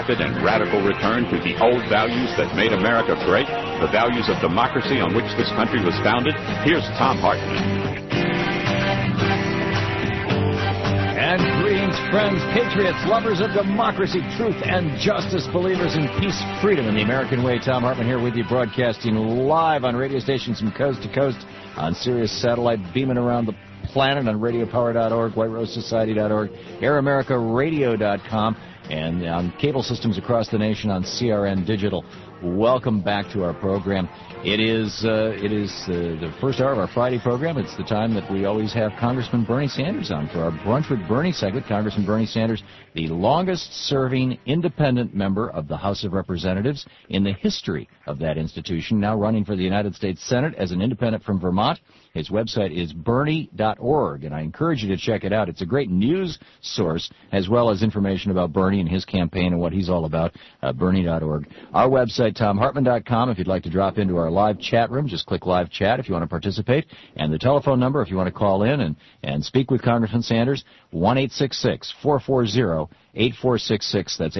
rapid and radical return to the old values that made America great, the values of democracy on which this country was founded? Here's Thom Hartmann. And greetings, friends, patriots, lovers of democracy, truth, and justice, believers in peace, freedom, and the American way. Thom Hartmann here with you, broadcasting live on radio stations from coast to coast, on Sirius Satellite, beaming around the planet on radiopower.org, whiterosesociety.org, airamerica.radio.com, and on cable systems across the nation on CRN Digital. Welcome back to our program. It is the first hour of our Friday program. It's the time that we always have Congressman Bernie Sanders on for our Brunch with Bernie segment. Congressman Bernie Sanders, the longest-serving independent member of the House of Representatives in the history of that institution, now running for the United States Senate as an independent from Vermont. His website is Bernie.org, and I encourage you to check it out. It's a great news source, as well as information about Bernie and his campaign and what he's all about, Bernie.org. Our website, ThomHartmann.com, if you'd like to drop into our live chat room, just click Live Chat if you want to participate. And the telephone number, if you want to call in and speak with Congressman Sanders, 1-866-440-8466. That's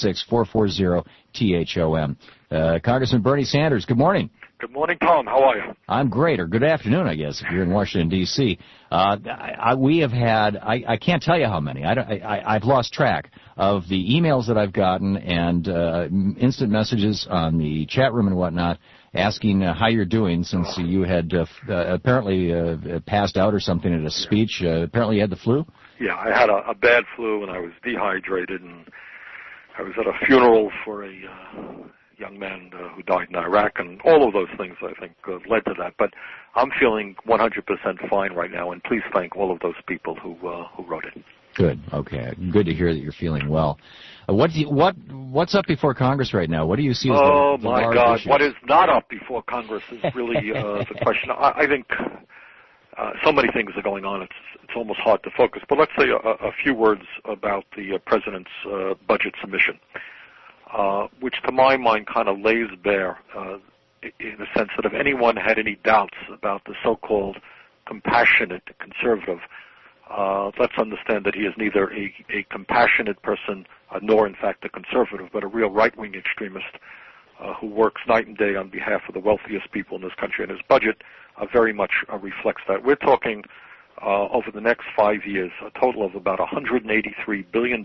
866-440-THOM. Congressman Bernie Sanders, good morning. Good morning, Tom. How are you? I'm great, or good afternoon, I guess, if you're in Washington, D.C. We have had, I can't tell you how many. I've lost track of the emails that I've gotten and instant messages on the chat room and whatnot asking how you're doing since you had apparently passed out or something at a speech. Apparently you had the flu? Yeah, I had a bad flu and I was dehydrated, and I was at a funeral for a young man who died in Iraq, and all of those things, I think, led to that. But I'm feeling 100% fine right now, and please thank all of those people who wrote it. Good. Okay. Good to hear that you're feeling well. What's up before Congress right now? What do you see as the my large God, issues? What is not up before Congress is really the question. I think so many things are going on. It's almost hard to focus. But let's say a few words about the president's budget submission. Which to my mind kind of lays bare, in the sense that if anyone had any doubts about the so-called compassionate conservative, let's understand that he is neither a compassionate person nor, in fact, a conservative, but a real right-wing extremist who works night and day on behalf of the wealthiest people in this country, and his budget very much reflects that. We're talking over the next 5 years a total of about $183 billion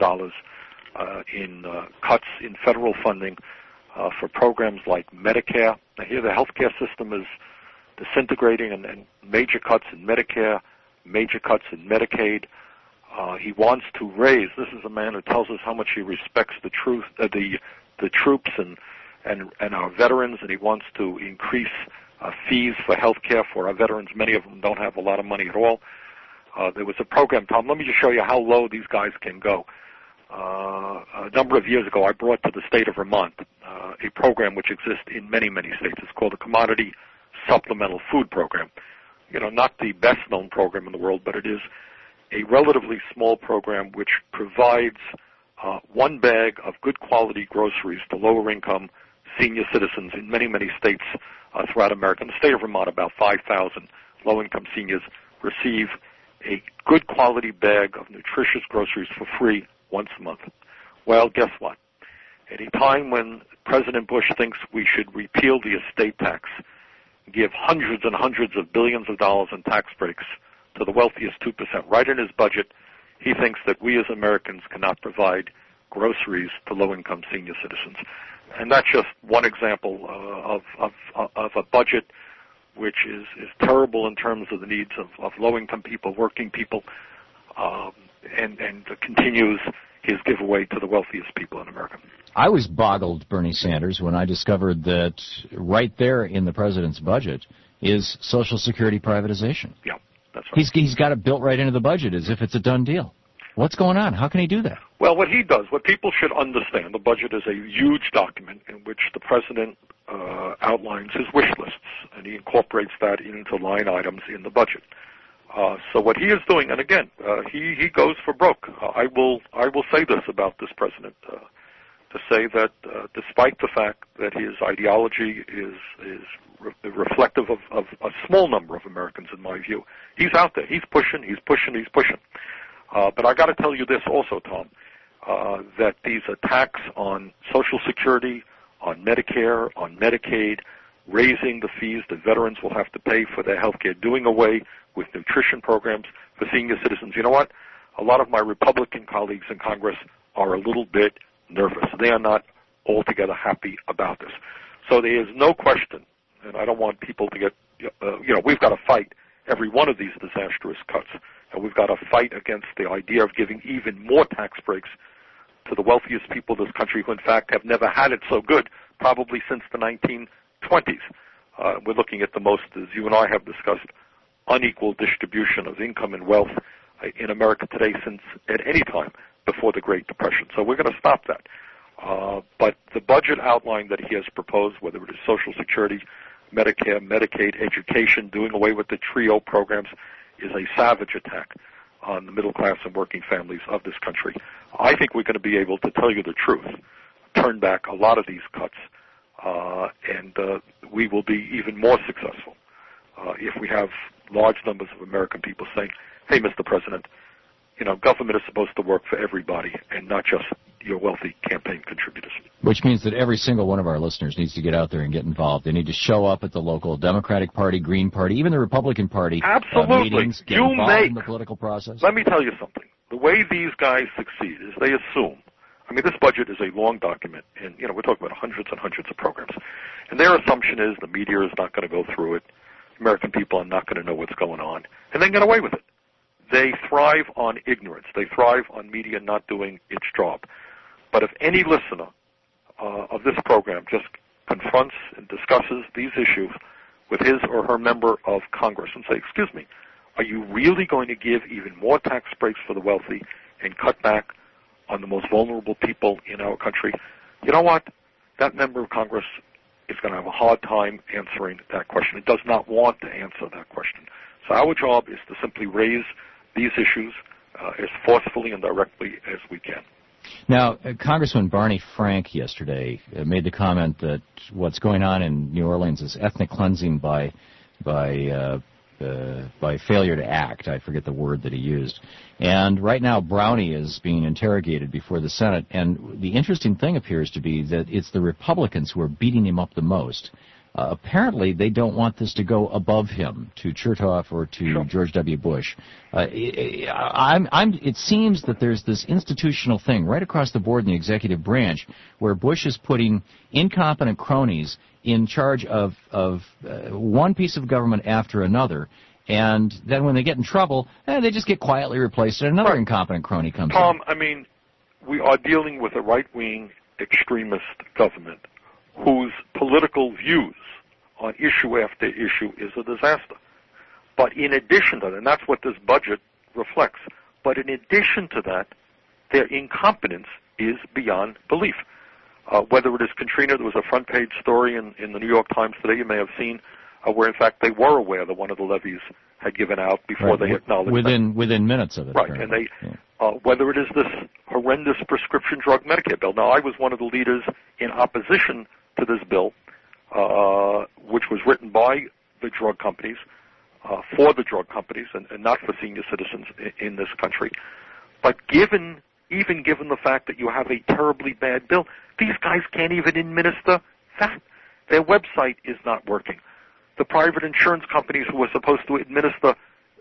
in cuts in federal funding for programs like Medicare. Now here the healthcare system is disintegrating, and major cuts in Medicare, major cuts in Medicaid. He wants to raise, this is a man who tells us how much he respects the troops and our veterans, and he wants to increase fees for healthcare for our veterans. Many of them don't have a lot of money at all. There was a program, Tom, let me just show you how low these guys can go. A number of years ago, I brought to the state of Vermont a program which exists in many, many states. It's called the Commodity Supplemental Food Program. You know, not the best-known program in the world, but it is a relatively small program which provides one bag of good quality groceries to lower-income senior citizens in many, many states throughout America. In the state of Vermont, about 5,000 low-income seniors receive a good quality bag of nutritious groceries for free once a month. Well, guess what? At a time when President Bush thinks we should repeal the estate tax, give hundreds and hundreds of billions of dollars in tax breaks to the wealthiest 2%, right in his budget, he thinks that we as Americans cannot provide groceries to low-income senior citizens. And that's just one example of a budget which is terrible in terms of the needs of low-income people, working people, and continues his giveaway to the wealthiest people in America. I was boggled, Bernie Sanders, when I discovered that right there in the president's budget is Social Security privatization. Yeah, that's right. He's got it built right into the budget as if it's a done deal. What's going on? How can he do that? Well, what he does, what people should understand, the budget is a huge document in which the president outlines his wish lists, and he incorporates that into line items in the budget. So what he is doing, and again, he goes for broke. I will say this about this president, to say that despite the fact that his ideology is reflective of a small number of Americans, in my view, he's out there. He's pushing. But I got to tell you this also, Tom. that these attacks on Social Security, on Medicare, on Medicaid, raising the fees that veterans will have to pay for their health care, doing away with nutrition programs for senior citizens. You know what? A lot of my Republican colleagues in Congress are a little bit nervous. They are not altogether happy about this. So there is no question, and I don't want people to get, we've got to fight every one of these disastrous cuts, and we've got to fight against the idea of giving even more tax breaks to the wealthiest people in this country who, in fact, have never had it so good, probably since the 1920s. We're looking at the most, as you and I have discussed, unequal distribution of income and wealth in America today since at any time before the Great Depression. So we're going to stop that. But the budget outline that he has proposed, whether it is Social Security, Medicare, Medicaid, education, doing away with the TRIO programs, is a savage attack on the middle class and working families of this country. I think we're going to be able to tell you the truth, turn back a lot of these cuts, and we will be even more successful if we have large numbers of American people saying, hey, Mr. President, government is supposed to work for everybody and not just your wealthy campaign contributors. Which means that every single one of our listeners needs to get out there and get involved. They need to show up at the local Democratic Party, Green Party, even the Republican Party meetings, get involved in the political process. Let me tell you something. The way these guys succeed is they assume, this budget is a long document, and, we're talking about hundreds and hundreds of programs. And their assumption is the media is not going to go through it. American people are not going to know what's going on, and they get away with it. They thrive on ignorance. They thrive on media not doing its job. But if any listener of this program just confronts and discusses these issues with his or her member of Congress and say, excuse me, are you really going to give even more tax breaks for the wealthy and cut back on the most vulnerable people in our country? You know what? That member of Congress is going to have a hard time answering that question. It does not want to answer that question. So our job is to simply raise these issues as forcefully and directly as we can. Now, Congressman Barney Frank yesterday made the comment that what's going on in New Orleans is ethnic cleansing by failure to act. I forget the word that he used. And right now, Brownie is being interrogated before the Senate. And the interesting thing appears to be that it's the Republicans who are beating him up the most. Apparently, they don't want this to go above him, to Chertoff or to George W. Bush. It seems that there's this institutional thing right across the board in the executive branch where Bush is putting incompetent cronies in charge of one piece of government after another. And then when they get in trouble, they just get quietly replaced and another incompetent crony comes in. Tom, we are dealing with a right-wing extremist government whose political views on issue after issue is a disaster. But in addition to that, and that's what this budget reflects, but in addition to that, their incompetence is beyond belief. Whether it is Katrina, there was a front-page story in the New York Times today, you may have seen, where in fact they were aware that one of the levees had given out before they acknowledged within minutes of it. Right, and they, whether it is this horrendous prescription drug Medicare bill. Now, I was one of the leaders in opposition to this bill, which was written by the drug companies, for the drug companies, and not for senior citizens in this country. But even given the fact that you have a terribly bad bill, these guys can't even administer that. Their website is not working. The private insurance companies who were supposed to administer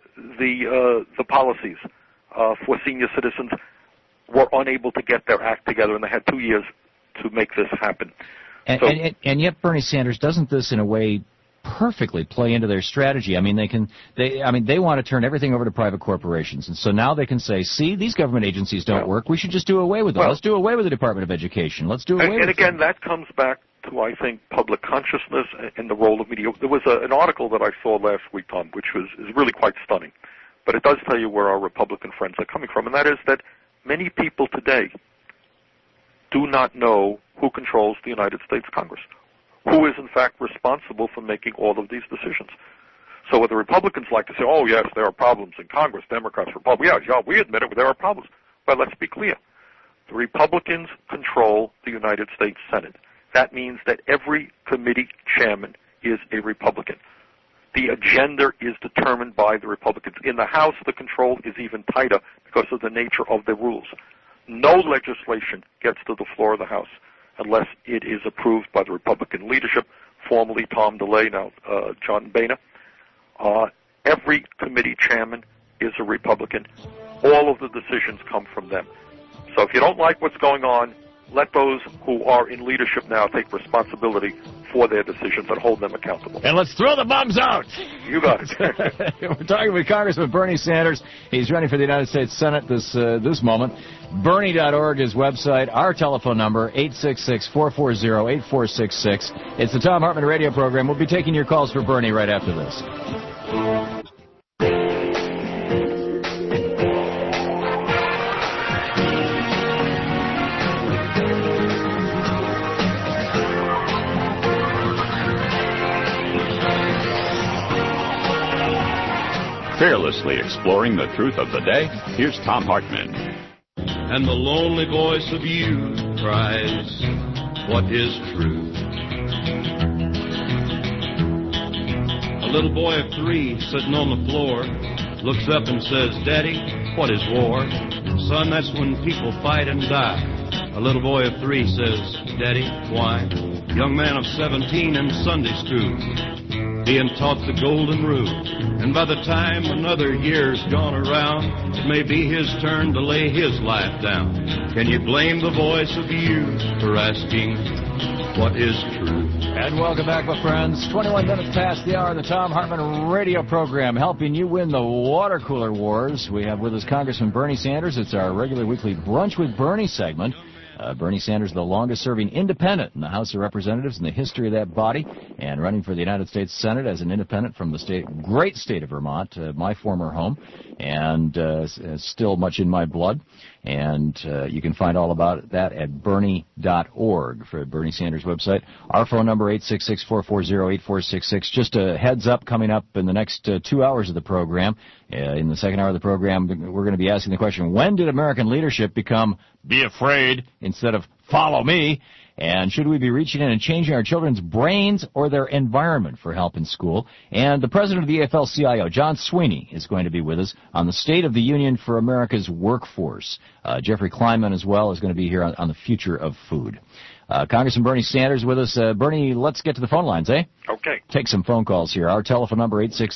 the policies for senior citizens were unable to get their act together, and they had 2 years to make this happen. And yet, Bernie Sanders, doesn't this in a way perfectly play into their strategy? They want to turn everything over to private corporations, and so now they can say, see, these government agencies don't work. We should just do away with them. Let's do away with the Department of Education. Let's do away with And again, that comes back to, I think, public consciousness and the role of media. There was an article that I saw last week, Tom, which is really quite stunning, but it does tell you where our Republican friends are coming from, and that is that many people today do not know who controls the United States Congress, who is, in fact, responsible for making all of these decisions. So what the Republicans like to say, oh, yes, there are problems in Congress, Democrats, Republicans, yeah, we admit it, there are problems. But let's be clear. The Republicans control the United States Senate. That means that every committee chairman is a Republican. The agenda is determined by the Republicans. In the House, the control is even tighter because of the nature of the rules. no legislation gets to the floor of the House unless it is approved by the Republican leadership, formerly Tom DeLay, now John Boehner. Every committee chairman is a Republican. All of the decisions come from them. So if you don't like what's going on, let those who are in leadership now take responsibility for their decisions and hold them accountable. And let's throw the bums out. You got it. We're talking with Congressman Bernie Sanders. He's running for the United States Senate this moment. Bernie.org is website. Our telephone number, 866-440-8466. It's the Thom Hartmann radio program. We'll be taking your calls for Bernie right after this. Fearlessly exploring the truth of the day, here's Thom Hartmann. And the lonely voice of you cries, what is truth? A little boy of 3 sitting on the floor looks up and says, Daddy, what is war? Son, that's when people fight and die. A little boy of 3 says, Daddy, why? Young man of 17 in Sunday school, being taught the golden rule. And by the time another year's gone around, it may be his turn to lay his life down. Can you blame the voice of youth for asking, what is truth? And welcome back, my friends. 21 minutes past the hour of the Thom Hartmann radio program, helping you win the water cooler wars. We have with us Congressman Bernie Sanders. It's our regular weekly Brunch with Bernie segment. Bernie Sanders, the longest-serving independent in the House of Representatives in the history of that body, and running for the United States Senate as an independent from the great state of Vermont, my former home, and still much in my blood. And you can find all about that at Bernie.org for Bernie Sanders' website. Our phone number, 866-440-8466. Just a heads up, coming up in the next 2 hours of the program. In the second hour of the program, we're going to be asking the question, when did American leadership become be afraid instead of follow me? And should we be reaching in and changing our children's brains or their environment for help in school? And the president of the AFL-CIO, John Sweeney, is going to be with us on the State of the Union for America's workforce. Jeffrey Kleinman, as well, is going to be here on the future of food. Congressman Bernie Sanders with us. Bernie, let's get to the phone lines, eh? Okay. Take some phone calls here. Our telephone number,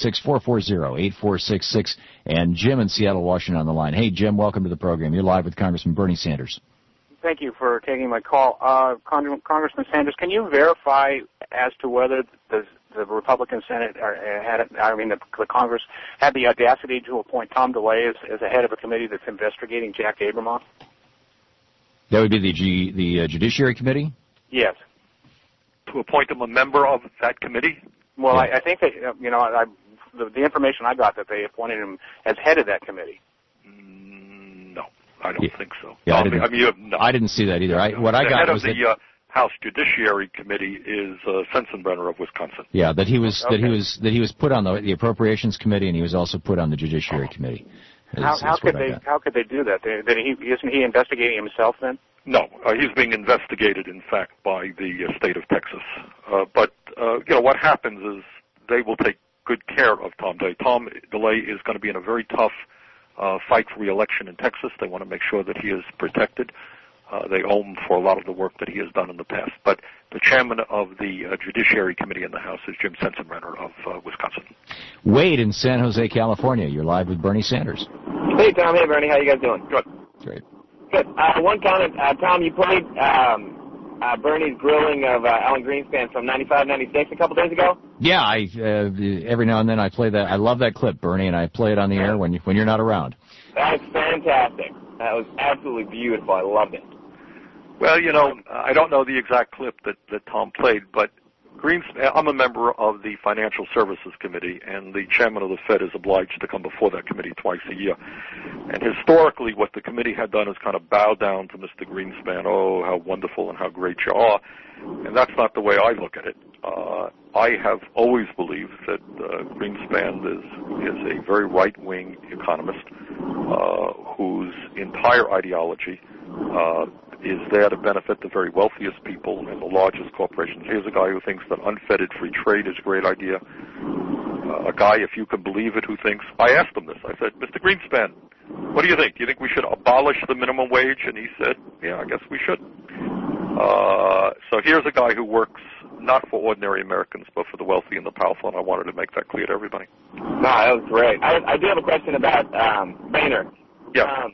866-440-8466. And Jim in Seattle, Washington on the line. Hey, Jim, welcome to the program. You're live with Congressman Bernie Sanders. Thank you for taking my call. Congressman Sanders, can you verify as to whether the Republican Senate the Congress had the audacity to appoint Tom DeLay as the head of a committee that's investigating Jack Abramoff? That would be the Judiciary Committee? Yes. To appoint him a member of that committee? Well, yeah. I think that, the information I got that they appointed him as head of that committee. No, I don't think so. Yeah, I didn't see that either. The head of the House Judiciary Committee is Sensenbrenner of Wisconsin. Yeah, that he was put on the Appropriations Committee, and he was also put on the Judiciary Committee. How could they do that? Isn't he investigating himself then? No, he's being investigated, in fact, by the state of Texas. But what happens is they will take good care of Tom DeLay. Tom DeLay is going to be in a very tough fight for re-election in Texas. They want to make sure that he is protected. They owe him for a lot of the work that he has done in the past. But the chairman of the Judiciary Committee in the House is Jim Sensenbrenner of Wisconsin. Wade in San Jose, California. You're live with Bernie Sanders. Hey, Tom. Hey, Bernie. How you guys doing? Good. Great. Good. One comment. Tom, you played Bernie's grilling of Alan Greenspan from 95, 96 a couple days ago? Yeah, every now and then I play that. I love that clip, Bernie, and I play it on the air when you're not around. That's fantastic. That was absolutely beautiful. I loved it. Well, I don't know the exact clip that Tom played, but I'm a member of the Financial Services Committee, and the chairman of the Fed is obliged to come before that committee twice a year. And historically, what the committee had done is kind of bow down to Mr. Greenspan. Oh, how wonderful and how great you are. And that's not the way I look at it. I have always believed that Greenspan is a very right-wing economist whose entire ideology is there to benefit the very wealthiest people and the largest corporations. Here's a guy who thinks that unfettered free trade is a great idea. A guy, if you can believe it, who thinks, I asked him this. I said, Mr. Greenspan, what do you think? Do you think we should abolish the minimum wage? And he said, yeah, I guess we should. So here's a guy who works not for ordinary Americans, but for the wealthy and the powerful, and I wanted to make that clear to everybody. No, that was great. I do have a question about Boehner. Yeah.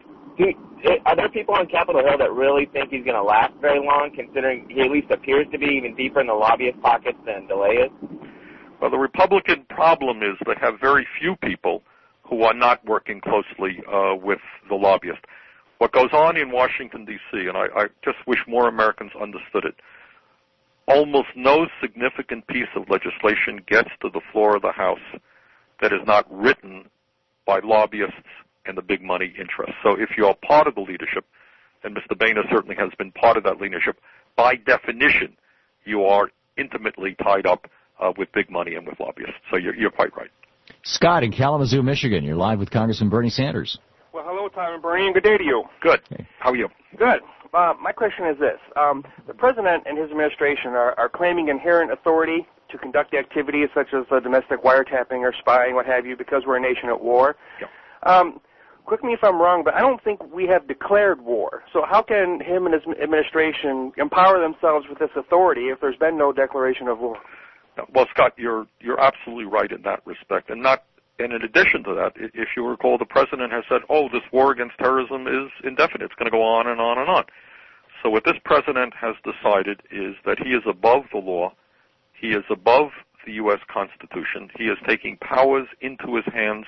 Are there people on Capitol Hill that really think he's going to last very long, considering he at least appears to be even deeper in the lobbyist pockets than DeLay is? Well, the Republican problem is they have very few people who are not working closely with the lobbyists. What goes on in Washington, D.C., and I just wish more Americans understood it, almost no significant piece of legislation gets to the floor of the House that is not written by lobbyists and the big money interests. So if you're part of the leadership, and Mr. Boehner certainly has been part of that leadership, by definition, you are intimately tied up with big money and with lobbyists. So you're quite right. Scott in Kalamazoo, Michigan. You're live with Congressman Bernie Sanders. Well, hello, Tom and Bernie, and good day to you. Good. Hey. How are you? Good. My question is this. The President and his administration are claiming inherent authority to conduct activities such as domestic wiretapping or spying, what have you, because we're a nation at war. Yeah. Correct me if I'm wrong, but I don't think we have declared war. So how can him and his administration empower themselves with this authority if there's been no declaration of war? Well, Scott, you're absolutely right in that respect. And in addition to that, if you recall, the President has said, this war against terrorism is indefinite. It's going to go on and on and on. So what this President has decided is that he is above the law. He is above the U.S. Constitution. He is taking powers into his hands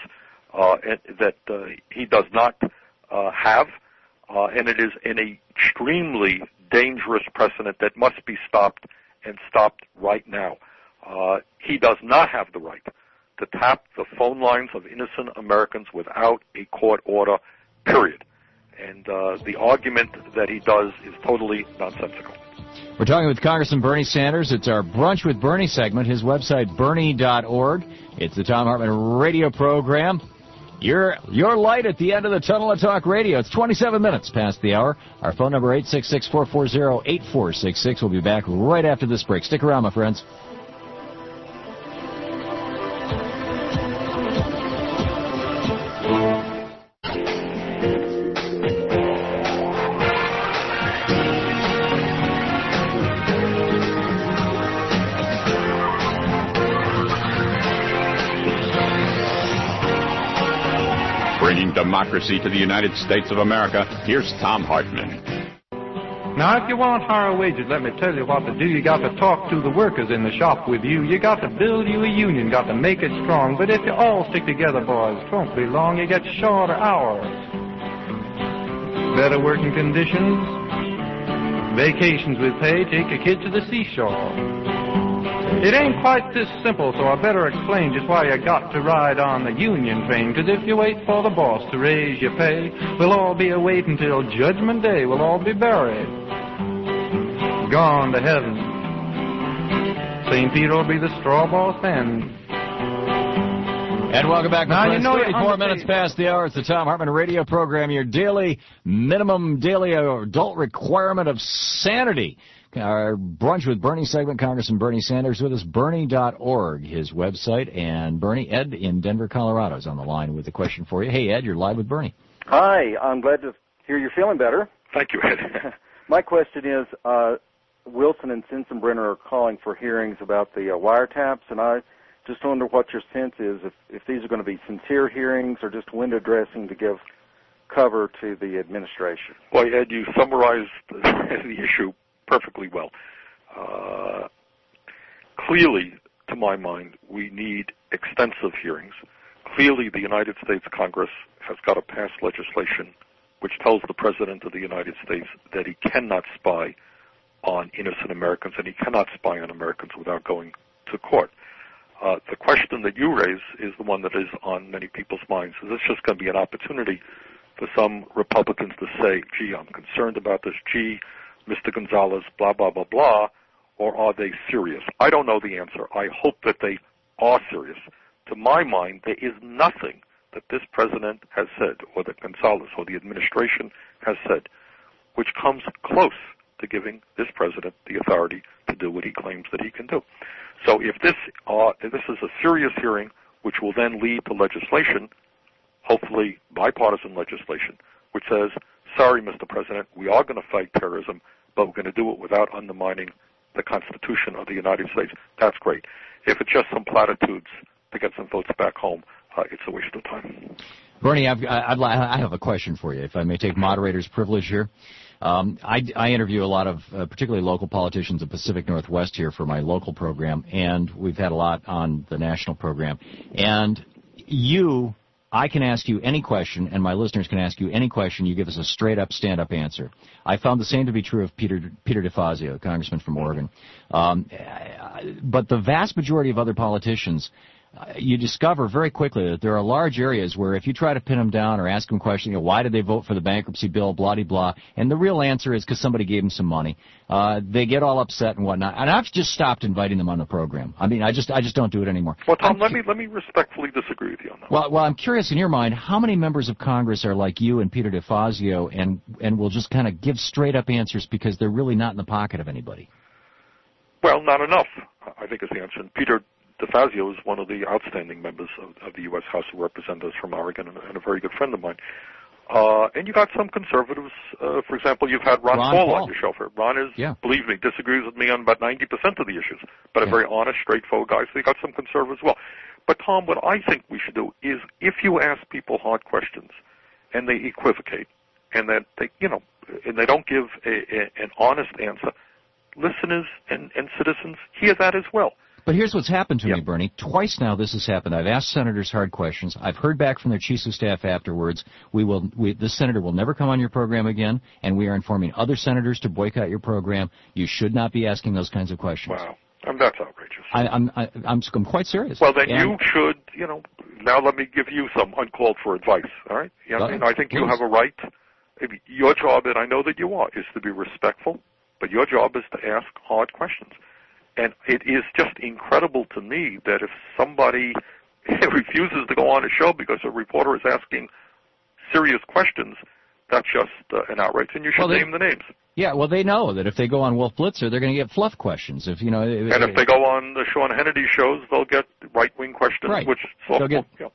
that he does not have, and it is an extremely dangerous precedent that must be stopped, and stopped right now. He does not have the right to tap the phone lines of innocent Americans without a court order, period. And the argument that he does is totally nonsensical. We're talking with Congressman Bernie Sanders. It's our Brunch with Bernie segment. His website, Bernie.org. It's the Thom Hartmann radio program. Your light at the end of the tunnel of talk radio. It's 27 minutes past the hour. Our phone number, 866-440-8466. We'll be back right after this break. Stick around, my friends. Bringing democracy to the United States of America, here's Thom Hartmann. Now, if you want higher wages, let me tell you what to do. You got to talk to the workers in the shop with you. You got to build you a union, got to make it strong. But if you all stick together, boys, it won't be long. You get shorter hours, better working conditions, vacations with pay, take your kid to the seashore. It ain't quite this simple, so I better explain just why you got to ride on the union train. 'Cause if you wait for the boss to raise your pay, we'll all be awaiting till Judgment Day. We'll all be buried, gone to heaven. St. Peter will be the straw boss then. And welcome back, my friends. 34 minutes page. past the hour. It's the Thom Hartmann radio program, your minimum daily adult requirement of sanity. Our Brunch with Bernie segment, Congressman Bernie Sanders with us, Bernie.org, his website. And Bernie, Ed in Denver, Colorado is on the line with a question for you. Hey, Ed, you're live with Bernie. Hi, I'm glad to hear you're feeling better. Thank you, Ed. My question is, Wilson and Sensenbrenner are calling for hearings about the wiretaps, and I just wonder what your sense is, if these are going to be sincere hearings or just window dressing to give cover to the administration. Well, Ed, you summarized the issue perfectly well. Clearly, to my mind, we need extensive hearings. Clearly, the United States Congress has got to pass legislation which tells the President of the United States that he cannot spy on innocent Americans, and he cannot spy on Americans without going to court. The question that you raise is the one that is on many people's minds. Is this just going to be an opportunity for some Republicans to say, gee, I'm concerned about this, gee, Mr. Gonzalez, blah, blah, blah, blah, or are they serious? I don't know the answer. I hope that they are serious. To my mind, there is nothing that this president has said, or that Gonzalez or the administration has said, which comes close to giving this president the authority to do what he claims that he can do. So if this is a serious hearing, which will then lead to legislation, hopefully bipartisan legislation, which says, sorry, Mr. President, we are going to fight terrorism, but we're going to do it without undermining the Constitution of the United States. That's great. If it's just some platitudes to get some votes back home, it's a waste of time. Bernie, I have a question for you, if I may take moderator's privilege here. I interview a lot of particularly local politicians in Pacific Northwest here for my local program, and we've had a lot on the national program. And I can ask you any question, and my listeners can ask you any question. You give us a straight-up, stand-up answer. I found the same to be true of Peter DeFazio, congressman from Oregon. But the vast majority of other politicians, you discover very quickly that there are large areas where if you try to pin them down or ask them questions, why did they vote for the bankruptcy bill, blah-de-blah, and the real answer is because somebody gave them some money. They get all upset and whatnot. And I've just stopped inviting them on the program. I mean, I just don't do it anymore. Well, Tom, let me respectfully disagree with you on that. Well, I'm curious, in your mind, how many members of Congress are like you and Peter DeFazio and will just kind of give straight-up answers because they're really not in the pocket of anybody? Well, not enough, I think is the answer. And Peter DeFazio is one of the outstanding members of the U.S. House of Representatives from Oregon and a very good friend of mine. And you got some conservatives. For example, you've had Ron Paul on your show. Ron believe me, disagrees with me on about 90% of the issues, but a very honest, straightforward guy. So you got some conservatives as well. But, Tom, what I think we should do is if you ask people hard questions and they equivocate and that and they don't give an honest answer, listeners and citizens hear that as well. But here's what's happened to me, Bernie. Twice now this has happened. I've asked senators hard questions. I've heard back from their chiefs of staff afterwards. This senator will never come on your program again, and we are informing other senators to boycott your program. You should not be asking those kinds of questions. Wow. That's outrageous. I'm quite serious. Well, then you should, now let me give you some uncalled for advice, all right? I think you have a right. Your job, and I know that you are, is to be respectful, but your job is to ask hard questions. And it is just incredible to me that if somebody refuses to go on a show because a reporter is asking serious questions, that's just an outrage, and you should name the names. Yeah, well, they know that if they go on Wolf Blitzer, they're going to get fluff questions. If they go on the Sean Hannity shows, they'll get right-wing questions, right. Which they'll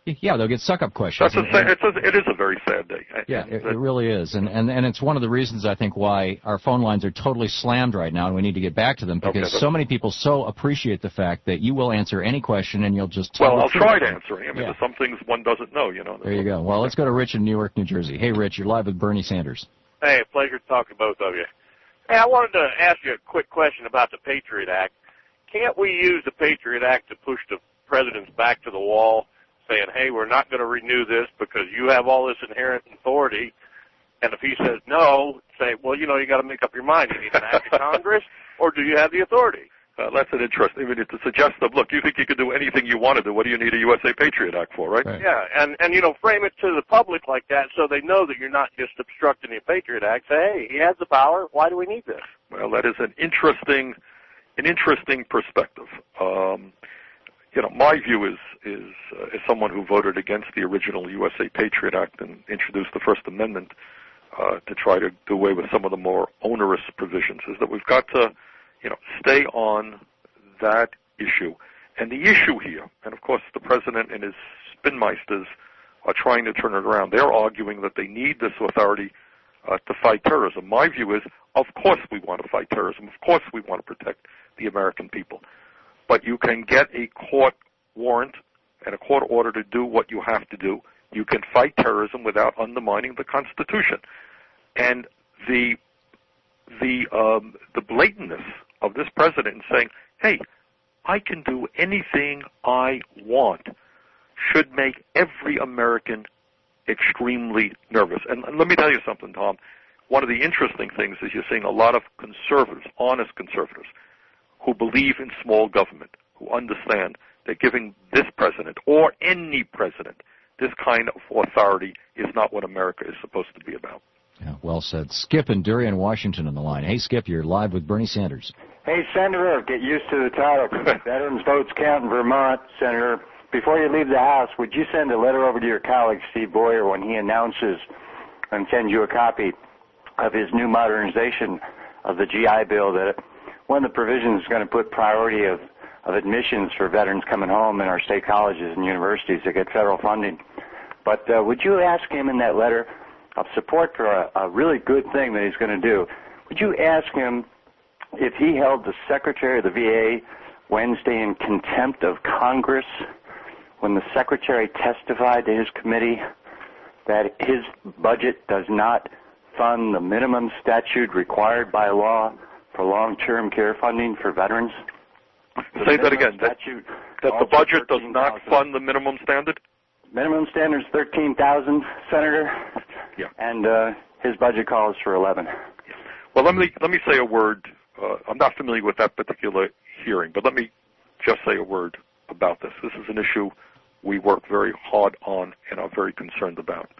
get suck-up questions. It is a very sad day. Yeah, it really is, and it's one of the reasons I think why our phone lines are totally slammed right now, and we need to get back to them because so many people so appreciate the fact that you will answer any question and you'll just tell I'll try to answer. There's some things one doesn't know. There you go. Well, let's go to Rich in Newark, New Jersey. Hey, Rich, you're live with Bernie Sanders. Hey, pleasure to talk to both of you. Hey, I wanted to ask you a quick question about the Patriot Act. Can't we use the Patriot Act to push the president's back to the wall, saying, hey, we're not going to renew this because you have all this inherent authority? And if he says no, say, well, you got to make up your mind. You need an act of Congress, or do you have the authority? That's an interesting. It's a suggestive look. You think you can do anything you want to do? What do you need a USA Patriot Act for, right? Yeah, and frame it to the public like that so they know that you're not just obstructing the Patriot Act. Say, hey, he has the power. Why do we need this? Well, that is an interesting perspective. My view is as someone who voted against the original USA Patriot Act and introduced the First Amendment to try to do away with some of the more onerous provisions, is that we've got to stay on that issue. And the issue here, and of course the president and his spinmeisters are trying to turn it around. They're arguing that they need this authority to fight terrorism. My view is, of course we want to fight terrorism. Of course we want to protect the American people. But you can get a court warrant and a court order to do what you have to do. You can fight terrorism without undermining the Constitution. And the blatantness of this president in saying, hey, I can do anything I want, should make every American extremely nervous. And let me tell you something, Tom. One of the interesting things is you're seeing a lot of conservatives, honest conservatives, who believe in small government, who understand that giving this president or any president this kind of authority is not what America is supposed to be about. Yeah, well said. Skip in Darien, Washington on the line. Hey, Skip, you're live with Bernie Sanders. Hey, Senator, get used to the title. Veterans Votes Count in Vermont. Senator, before you leave the House, would you send a letter over to your colleague, Steve Boyer, when he announces and sends you a copy of his new modernization of the GI Bill, that one of the provisions is going to put priority of admissions for veterans coming home in our state colleges and universities that get federal funding. But would you ask him in that letter of support for a really good thing that he's going to do, would you ask him if he held the Secretary of the VA Wednesday in contempt of Congress when the Secretary testified to his committee that his budget does not fund the minimum statute required by law for long-term care funding for veterans? Say that again. That the budget does not fund the minimum standard? Minimum standard is $13,000, Senator. Yeah. And his budget calls for $11,000. Well, let me say a word. I'm not familiar with that particular hearing, but let me just say a word about this. This is an issue we work very hard on and are very concerned about.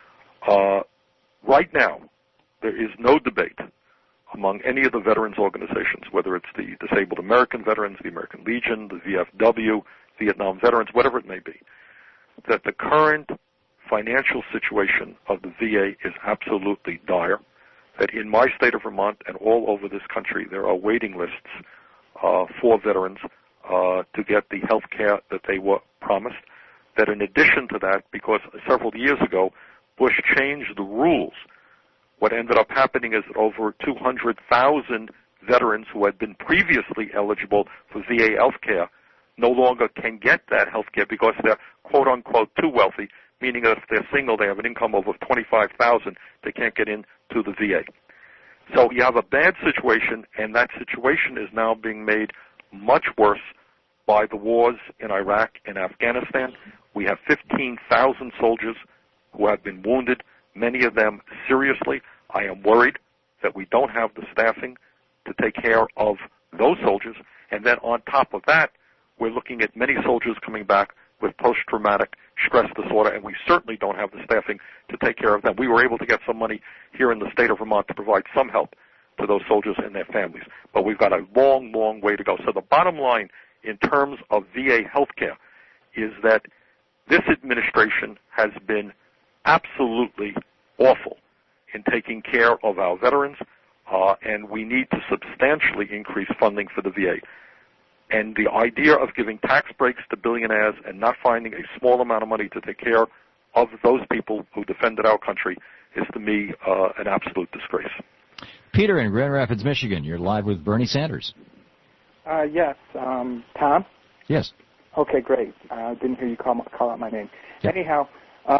Right now, there is no debate among any of the veterans organizations, whether it's the Disabled American Veterans, the American Legion, the VFW, Vietnam Veterans, whatever it may be, that the current financial situation of the VA is absolutely dire, that in my state of Vermont and all over this country there are waiting lists for veterans to get the health care that they were promised, that in addition to that, because several years ago Bush changed the rules, what ended up happening is that over 200,000 veterans who had been previously eligible for VA health care no longer can get that health care because they're quote-unquote too wealthy, meaning that if they're single, they have an income of $25,000, they can't get into the VA. So you have a bad situation, and that situation is now being made much worse by the wars in Iraq and Afghanistan. We have 15,000 soldiers who have been wounded, many of them seriously. I am worried that we don't have the staffing to take care of those soldiers. And then on top of that, we're looking at many soldiers coming back with post-traumatic stress disorder, and we certainly don't have the staffing to take care of them. We were able to get some money here in the state of Vermont to provide some help to those soldiers and their families. But we've got a long, long way to go. So the bottom line in terms of VA health care is that this administration has been absolutely awful in taking care of our veterans, and we need to substantially increase funding for the VA. And the idea of giving tax breaks to billionaires and not finding a small amount of money to take care of those people who defended our country is, to me, an absolute disgrace. Peter in Grand Rapids, Michigan, you're live with Bernie Sanders. Yes. Tom? Yes. Okay, great. Didn't hear you call out my name. Yeah. Anyhow,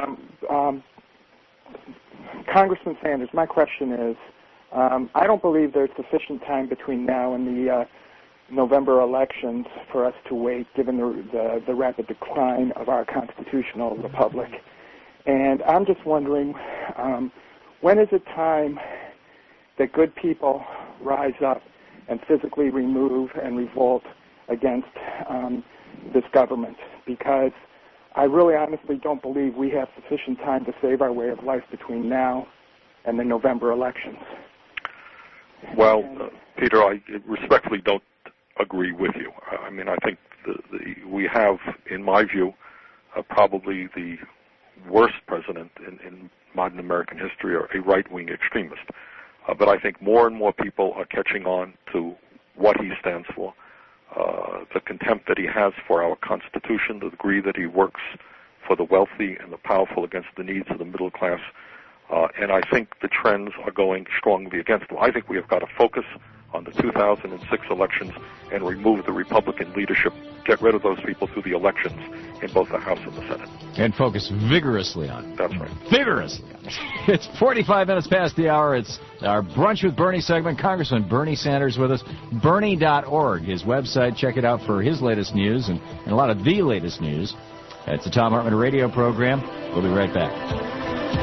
Congressman Sanders, my question is, I don't believe there's sufficient time between now and the November elections for us to wait, given the rapid decline of our constitutional republic. And I'm just wondering, when is it time that good people rise up and physically remove and revolt against this government? Because I really honestly don't believe we have sufficient time to save our way of life between now and the November elections. Well, Peter, I respectfully don't agree with you. I mean, I think we have, in my view, probably the worst president in modern American history, or a right-wing extremist. But I think more and more people are catching on to what he stands for, the contempt that he has for our Constitution, the degree that he works for the wealthy and the powerful against the needs of the middle class. And I think the trends are going strongly against him. I think we have got to focus on the 2006 elections and remove the Republican leadership, get rid of those people through the elections in both the House and the Senate. And focus vigorously on it. That's right. Vigorously on it. It's 45 minutes past the hour. It's our Brunch with Bernie segment. Congressman Bernie Sanders with us. Bernie.org, his website. Check it out for his latest news and a lot of the latest news. It's the Thom Hartmann radio program. We'll be right back.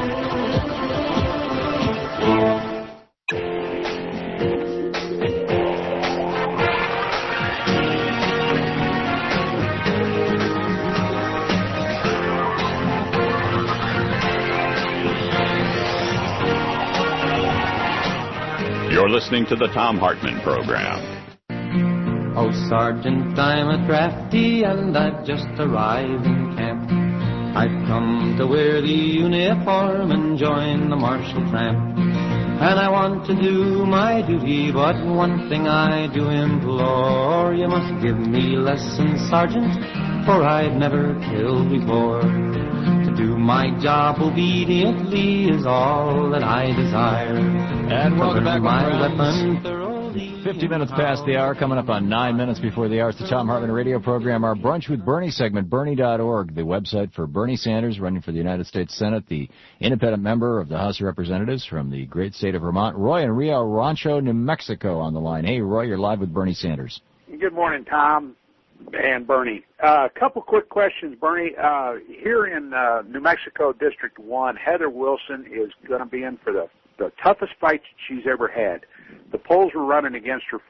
You're listening to the Thom Hartmann program. Oh, Sergeant, I'm a drafty and I've just arrived in camp. I've come to wear the uniform and join the martial tramp. And I want to do my duty, but one thing I do implore. You must give me lessons, Sergeant, for I've never killed before. To do my job obediently is all that I desire. And welcome back, my weapon. 50 minutes past the hour, coming up on 9 minutes before the hour. It's the Thom Hartmann radio program, our Brunch with Bernie segment, Bernie.org, the website for Bernie Sanders, running for the United States Senate, the independent member of the House of Representatives from the great state of Vermont. Roy in Rio Rancho, New Mexico on the line. Hey, Roy, you're live with Bernie Sanders. Good morning, Tom and Bernie. A couple quick questions, Bernie. Here in New Mexico District 1, Heather Wilson is going to be in for the toughest fight she's ever had. The polls were running against her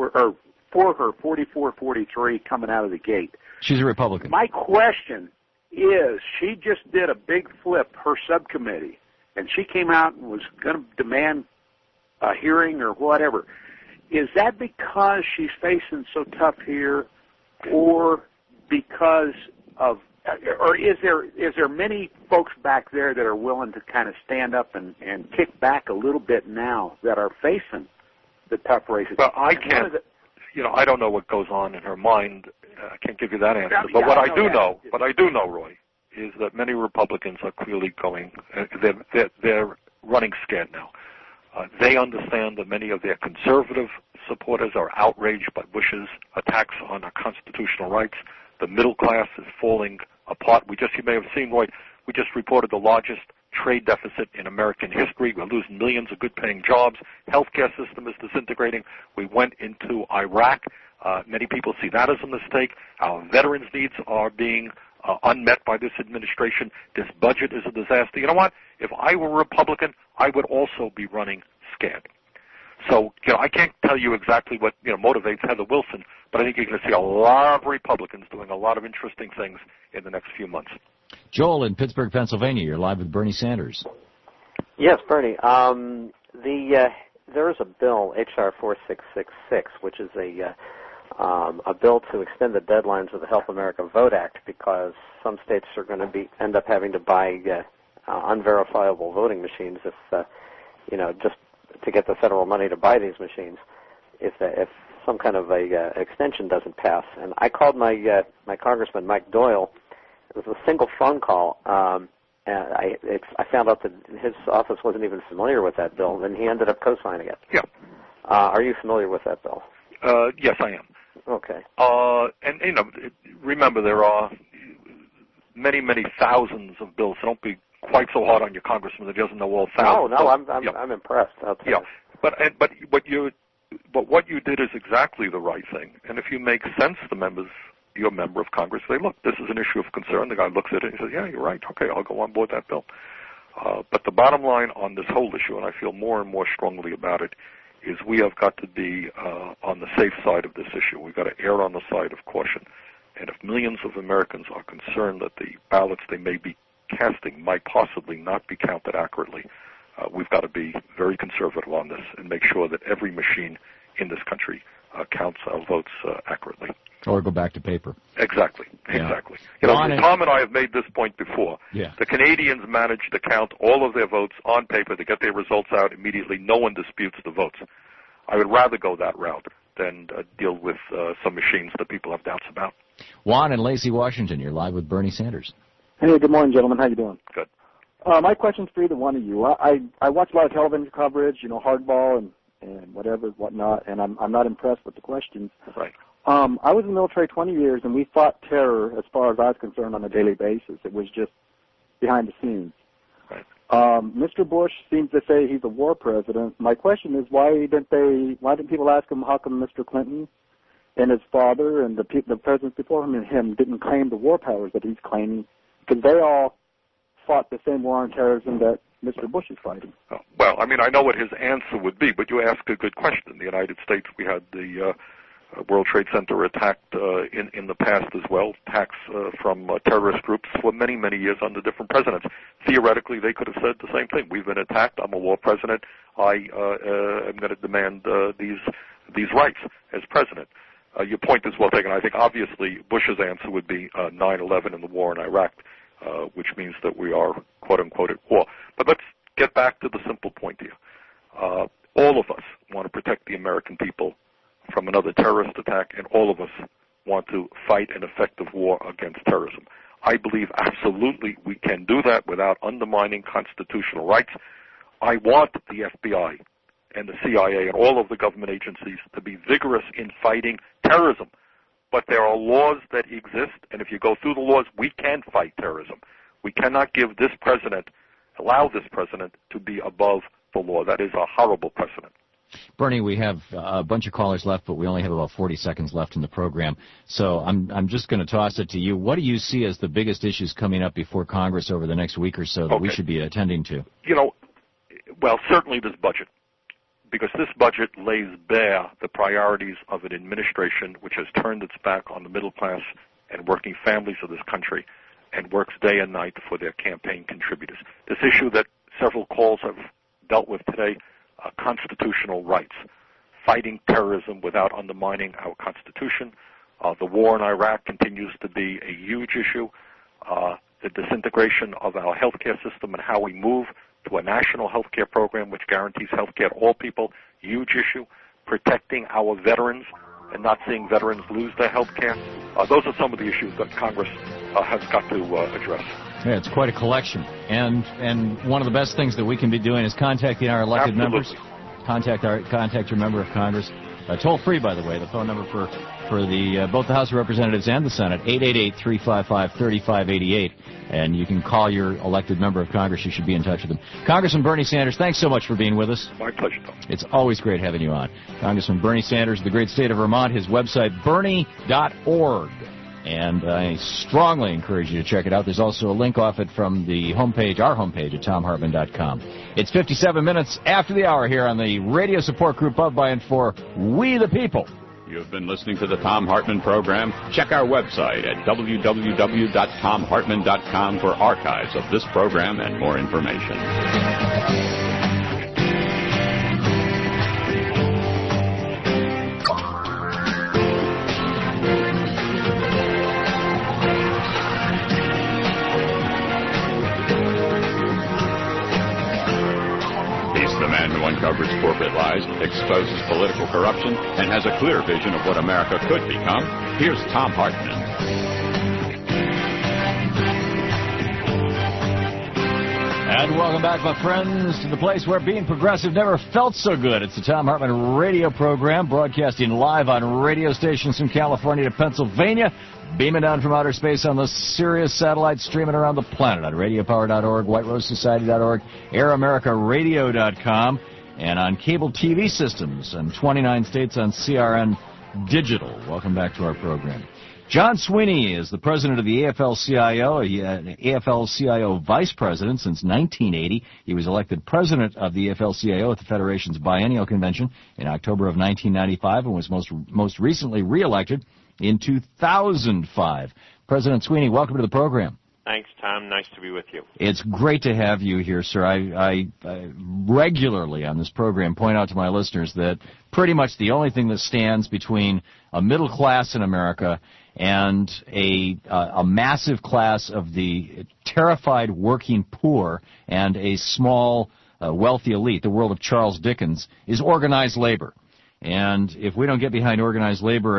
44-43 coming out of the gate. She's a Republican. My question is, she just did a big flip, her subcommittee, and she came out and was going to demand a hearing or whatever. Is that because she's facing so tough here, or because of, or is there many folks back there that are willing to kind of stand up and kick back a little bit now that are facing the tough races? Well, I can't, I don't know what goes on in her mind. I can't give you that answer. But what I do know, Roy, is that many Republicans are clearly going, they're running scared now. They understand that many of their conservative supporters are outraged by Bush's attacks on our constitutional rights. The middle class is falling apart. You may have seen, Roy, we just reported the largest trade deficit in American history. We're losing millions of good-paying jobs. Healthcare system is disintegrating. We went into Iraq. Many people see that as a mistake. Our veterans' needs are being unmet by this administration. This budget is a disaster. You know what? If I were a Republican, I would also be running scared. So, I can't tell you exactly what, motivates Heather Wilson, but I think you're going to see a lot of Republicans doing a lot of interesting things in the next few months. Joel in Pittsburgh, Pennsylvania. You're live with Bernie Sanders. Yes, Bernie. There is a bill, H.R. 4666, which is a bill to extend the deadlines of the Help America Vote Act, because some states are going to end up having to buy unverifiable voting machines if just to get the federal money to buy these machines if some kind of a extension doesn't pass. And I called my Congressman Mike Doyle. It was a single phone call. And I found out that his office wasn't even familiar with that bill, and he ended up co-signing it. Yeah. Are you familiar with that bill? Yes, I am. Okay. And remember, there are many, many thousands of bills. So don't be quite so hard on your congressman that doesn't know all thousands. No, I'm impressed. Yeah, but what you did is exactly the right thing. And if you make sense to members, you're a member of Congress, say, look, this is an issue of concern. The guy looks at it and says, yeah, you're right. Okay, I'll go on board that bill. But the bottom line on this whole issue, and I feel more and more strongly about it, is we have got to be on the safe side of this issue. We've got to err on the side of caution. And if millions of Americans are concerned that the ballots they may be casting might possibly not be counted accurately, we've got to be very conservative on this and make sure that every machine in this country counts our votes accurately. Or go back to paper. Exactly. Yeah. Exactly. Tom and I have made this point before. Yeah. The Canadians managed to count all of their votes on paper. They get their results out immediately. No one disputes the votes. I would rather go that route than deal with some machines that people have doubts about. Juan in Lacey, Washington. You're live with Bernie Sanders. Hey, good morning, gentlemen. How you doing? Good. My question's for either one of you. I watch a lot of television coverage, hardball and whatever, whatnot, and I'm not impressed with the questions. Right. I was in the military 20 years, and we fought terror, as far as I was concerned, on a daily basis. It was just behind the scenes. Right. Mr. Bush seems to say he's a war president. My question is, why didn't people ask him how come Mr. Clinton and his father and the presidents before him and him didn't claim the war powers that he's claiming? Because they all fought the same war on terrorism that Mr. Bush is fighting. Well, I know what his answer would be, but you ask a good question. In the United States, we had the World Trade Center attacked in the past as well, attacks from terrorist groups for many, many years under different presidents. Theoretically, they could have said the same thing. We've been attacked. I'm a war president. I am going to demand these rights as president. Your point is well taken. I think obviously Bush's answer would be 9/11 and the war in Iraq, which means that we are, quote-unquote, at war. But let's get back to the simple point here. All of us want to protect the American people from another terrorist attack, and all of us want to fight an effective war against terrorism. I believe absolutely we can do that without undermining constitutional rights. I want the FBI and the CIA and all of the government agencies to be vigorous in fighting terrorism. But there are laws that exist, and if you go through the laws, we can fight terrorism. We cannot allow this president to be above the law. That is a horrible precedent. Bernie, we have a bunch of callers left, but we only have about 40 seconds left in the program. So I'm just going to toss it to you. What do you see as the biggest issues coming up before Congress over the next week or so that we should be attending to? Well, certainly this budget, because this budget lays bare the priorities of an administration which has turned its back on the middle class and working families of this country and works day and night for their campaign contributors. This issue that several calls have dealt with today, constitutional rights, fighting terrorism without undermining our Constitution. The war in Iraq continues to be a huge issue. The disintegration of our healthcare system and how we move to a national healthcare program which guarantees healthcare to all people, huge issue. Protecting our veterans and not seeing veterans lose their healthcare. Those are some of the issues that Congress has got to address. Yeah, it's quite a collection. And one of the best things that we can be doing is contacting our elected members. Contact your member of Congress. Toll free, by the way, the phone number for both the House of Representatives and the Senate, 888-355-3588. And you can call your elected member of Congress. You should be in touch with them. Congressman Bernie Sanders, thanks so much for being with us. My pleasure, Tom. It's always great having you on. Congressman Bernie Sanders of the great state of Vermont, his website, bernie.org. And I strongly encourage you to check it out. There's also a link off it from the homepage, our homepage at TomHartman.com. It's 57 minutes after the hour here on the radio support group of, by, and for We the People. You've been listening to the Thom Hartmann program. Check our website at www.tomhartman.com for archives of this program and more information. Uncovers corporate lies, exposes political corruption, and has a clear vision of what America could become. Here's Thom Hartmann. And welcome back, my friends, to the place where being progressive never felt so good. It's the Thom Hartmann radio program, broadcasting live on radio stations from California to Pennsylvania, beaming down from outer space on the Sirius satellite, streaming around the planet on radiopower.org, whiterosesociety.org, AirAmericaRadio.com, and on cable TV systems in 29 states on CRN Digital. Welcome back to our program. John Sweeney is the president of the AFL-CIO, an AFL-CIO vice president since 1980. He was elected president of the AFL-CIO at the Federation's biennial convention in October of 1995 and was most recently reelected in 2005. President Sweeney, welcome to the program. Thanks, Tom. Nice to be with you. It's great to have you here, sir. I regularly on this program point out to my listeners that pretty much the only thing that stands between a middle class in America and a massive class of the terrified working poor and a small wealthy elite, the world of Charles Dickens, is organized labor. And if we don't get behind organized labor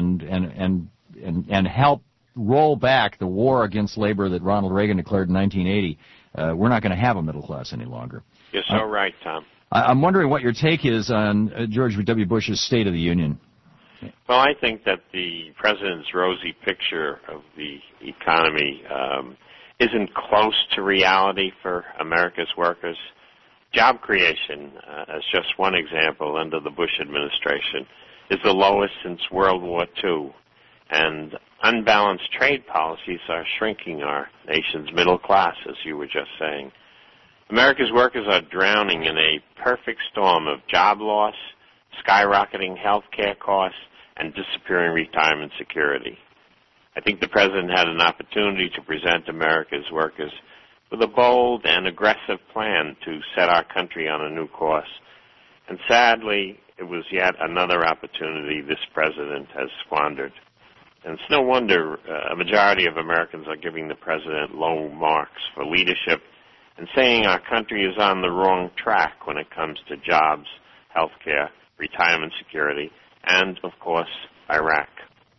and help roll back the war against labor that Ronald Reagan declared in 1980, we're not going to have a middle class any longer. You're so right, Tom. I'm wondering what your take is on George W. Bush's State of the Union. Well, I think that the president's rosy picture of the economy isn't close to reality for America's workers. Job creation, as just one example under the Bush administration, is the lowest since World War II. And unbalanced trade policies are shrinking our nation's middle class, as you were just saying. America's workers are drowning in a perfect storm of job loss, skyrocketing health care costs, and disappearing retirement security. I think the president had an opportunity to present America's workers with a bold and aggressive plan to set our country on a new course. And sadly, it was yet another opportunity this president has squandered. And it's no wonder a majority of Americans are giving the president low marks for leadership and saying our country is on the wrong track when it comes to jobs, health care, retirement security, and, of course, Iraq.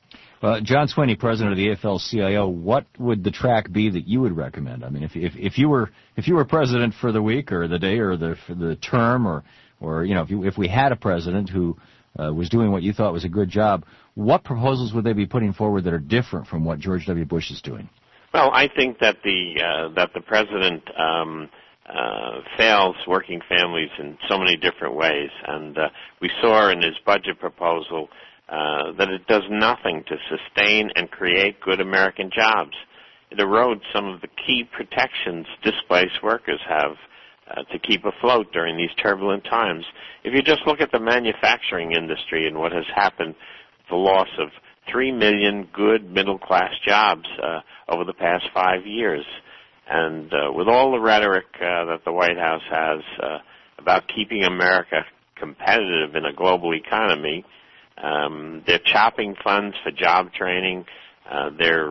John Sweeney, president of the AFL-CIO, what would the track be that you would recommend? I mean, if you were president for the week or the day or the term, or you know, if we had a president who was doing what you thought was a good job, what proposals would they be putting forward that are different from what George W. Bush is doing? Well, I think that the president fails working families in so many different ways, and we saw in his budget proposal that it does nothing to sustain and create good American jobs. It erodes some of the key protections displaced workers have to keep afloat during these turbulent times. If you just look at the manufacturing industry and what has happened, the loss of 3 million good middle-class jobs over the past 5 years. And with all the rhetoric that the White House has about keeping America competitive in a global economy, they're chopping funds for job training. They're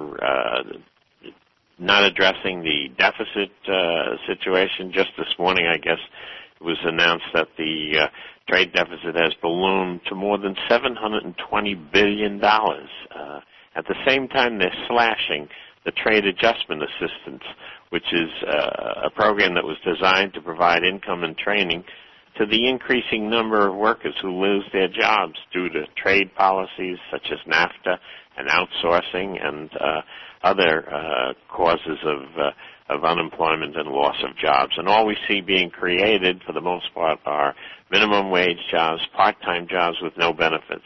not addressing the deficit situation. Just this morning, I guess, it was announced that the trade deficit has ballooned to more than $720 billion. At the same time, they're slashing the Trade Adjustment Assistance, which is a program that was designed to provide income and training to the increasing number of workers who lose their jobs due to trade policies such as NAFTA and outsourcing and other causes of unemployment and loss of jobs. And all we see being created, for the most part, are minimum wage jobs, part-time jobs with no benefits.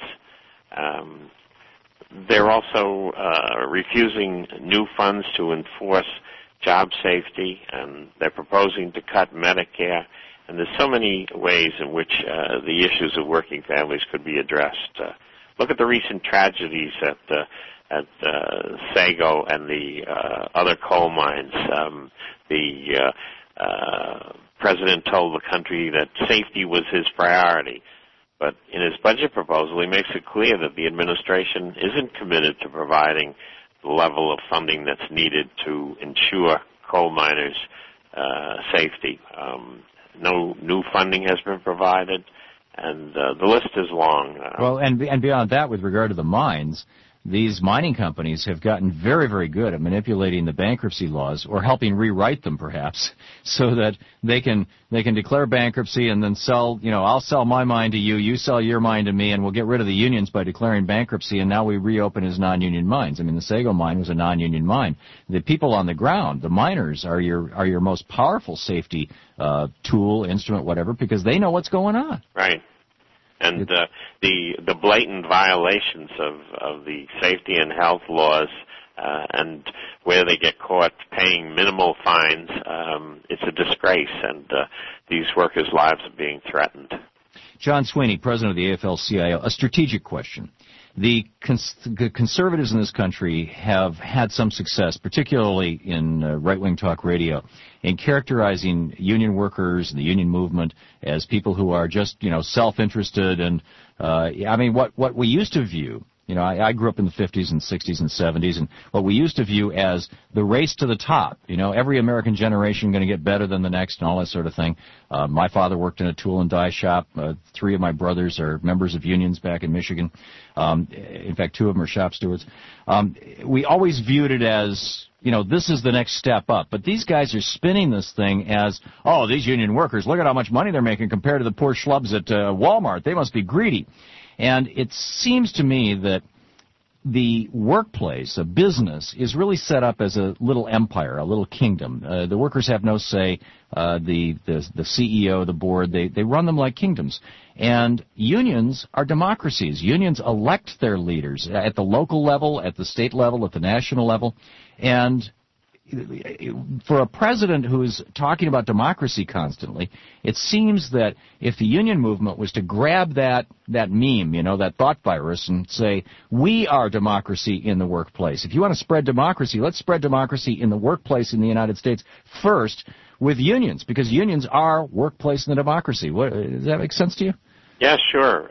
They're also refusing new funds to enforce job safety, and they're proposing to cut Medicare. And there's so many ways in which the issues of working families could be addressed. Look at the recent tragedies at Sago and the other coal mines. The president told the country that safety was his priority. But in his budget proposal, he makes it clear that the administration isn't committed to providing the level of funding that's needed to ensure coal miners' safety. No new funding has been provided, and the list is long. Well, and beyond that, with regard to the mines, these mining companies have gotten very, very good at manipulating the bankruptcy laws, or helping rewrite them, perhaps, so that they can declare bankruptcy and then sell. You know, I'll sell my mine to you, you sell your mine to me, and we'll get rid of the unions by declaring bankruptcy. And now we reopen as non-union mines. I mean, the Sago mine was a non-union mine. The people on the ground, the miners, are your most powerful safety tool, instrument, whatever, because they know what's going on. Right. And the blatant violations of the safety and health laws, and where they get caught paying minimal fines, it's a disgrace, and these workers' lives are being threatened. John Sweeney, president of the AFL-CIO, a strategic question. The conservatives in this country have had some success, particularly in right-wing talk radio, in characterizing union workers and the union movement as people who are just, self-interested. And I mean, what we used to view, I grew up in the 50s and 60s and 70s, and what we used to view as the race to the top, every American generation going to get better than the next and all that sort of thing. My father worked in a tool and die shop. 3 of my brothers are members of unions back in Michigan. In fact, 2 of them are shop stewards. We always viewed it as, this is the next step up. But these guys are spinning this thing as, oh, these union workers, look at how much money they're making compared to the poor schlubs at Walmart. They must be greedy. And it seems to me that the workplace, a business, is really set up as a little empire, a little kingdom. The workers have no say. The CEO, the board, they run them like kingdoms. And unions are democracies. Unions elect their leaders at the local level, at the state level, at the national level. And for a president who's talking about democracy constantly, it seems that if the union movement was to grab that meme, that thought virus, and say, we are democracy in the workplace. If you want to spread democracy, let's spread democracy in the workplace in the United States first with unions, because unions are workplace in the democracy. Does that make sense to you? Yeah, sure.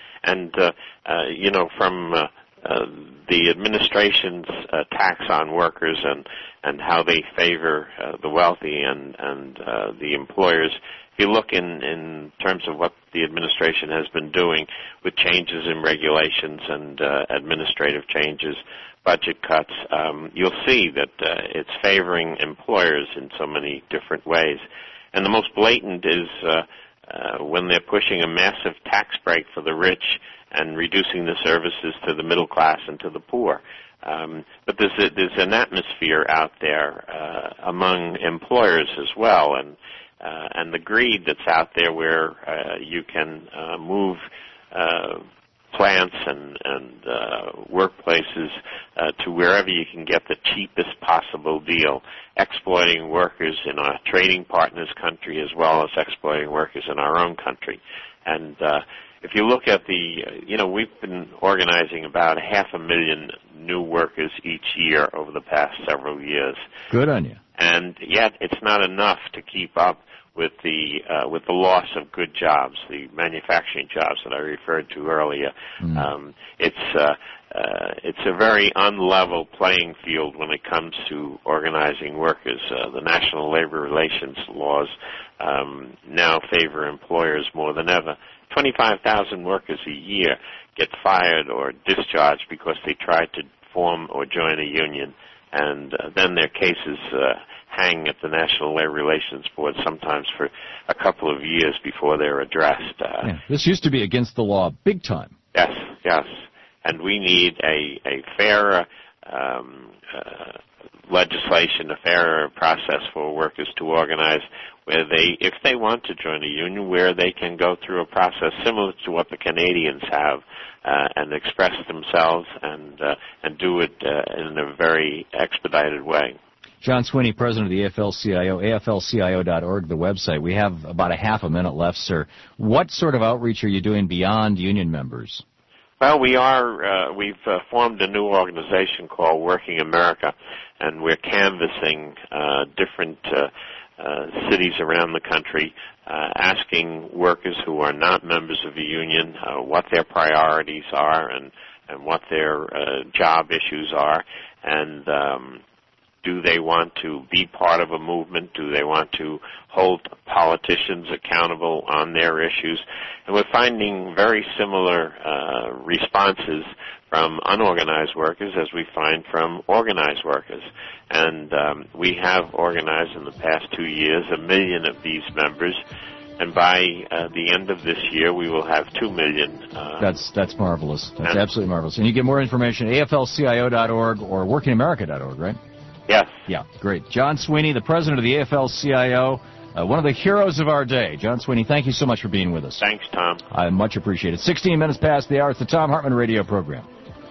From the administration's tax on workers and how they favor the wealthy and the employers, if you look in terms of what the administration has been doing with changes in regulations and administrative changes, budget cuts, you'll see that it's favoring employers in so many different ways. And the most blatant is when they're pushing a massive tax break for the rich and reducing the services to the middle class and to the poor. But there's an atmosphere out there among employers as well, and the greed that's out there where you can move plants and workplaces to wherever you can get the cheapest possible deal, exploiting workers in our trading partners' country as well as exploiting workers in our own country. And if you look at we've been organizing about 500,000 new workers each year over the past several years. Good on you. And yet it's not enough to keep up with the loss of good jobs, the manufacturing jobs that I referred to earlier. It's a very unlevel playing field when it comes to organizing workers. The National Labor Relations laws now favor employers more than ever. 25,000 workers a year get fired or discharged because they tried to form or join a union, and then their cases hang at the National Labor Relations Board sometimes for a couple of years before they're addressed. This used to be against the law big time. Yes. And we need a fairer legislation, a fairer process for workers to organize, where if they want to join a union, where they can go through a process similar to what the Canadians have and express themselves and do it in a very expedited way. John Sweeney, president of the AFL-CIO, AFL-CIO.org, the website. We have about a half a minute left, sir. What sort of outreach are you doing beyond union members? Well, we've formed a new organization called Working America, and we're canvassing different cities around the country, asking workers who are not members of a union what their priorities are and what their job issues are, and do they want to be part of a movement? Do they want to hold politicians accountable on their issues? And we're finding very similar responses from unorganized workers as we find from organized workers. And we have organized in the past 2 years 1 million of these members. And by the end of this year, we will have 2 million. That's marvelous. That's absolutely marvelous. And you get more information at AFL-CIO.org or WorkingAmerica.org, right? Yes. Yeah, great. John Sweeney, the president of the AFL-CIO, one of the heroes of our day. John Sweeney, thank you so much for being with us. Thanks, Tom. I much appreciate it. 16 minutes past the hour. It's the Thom Hartmann radio program.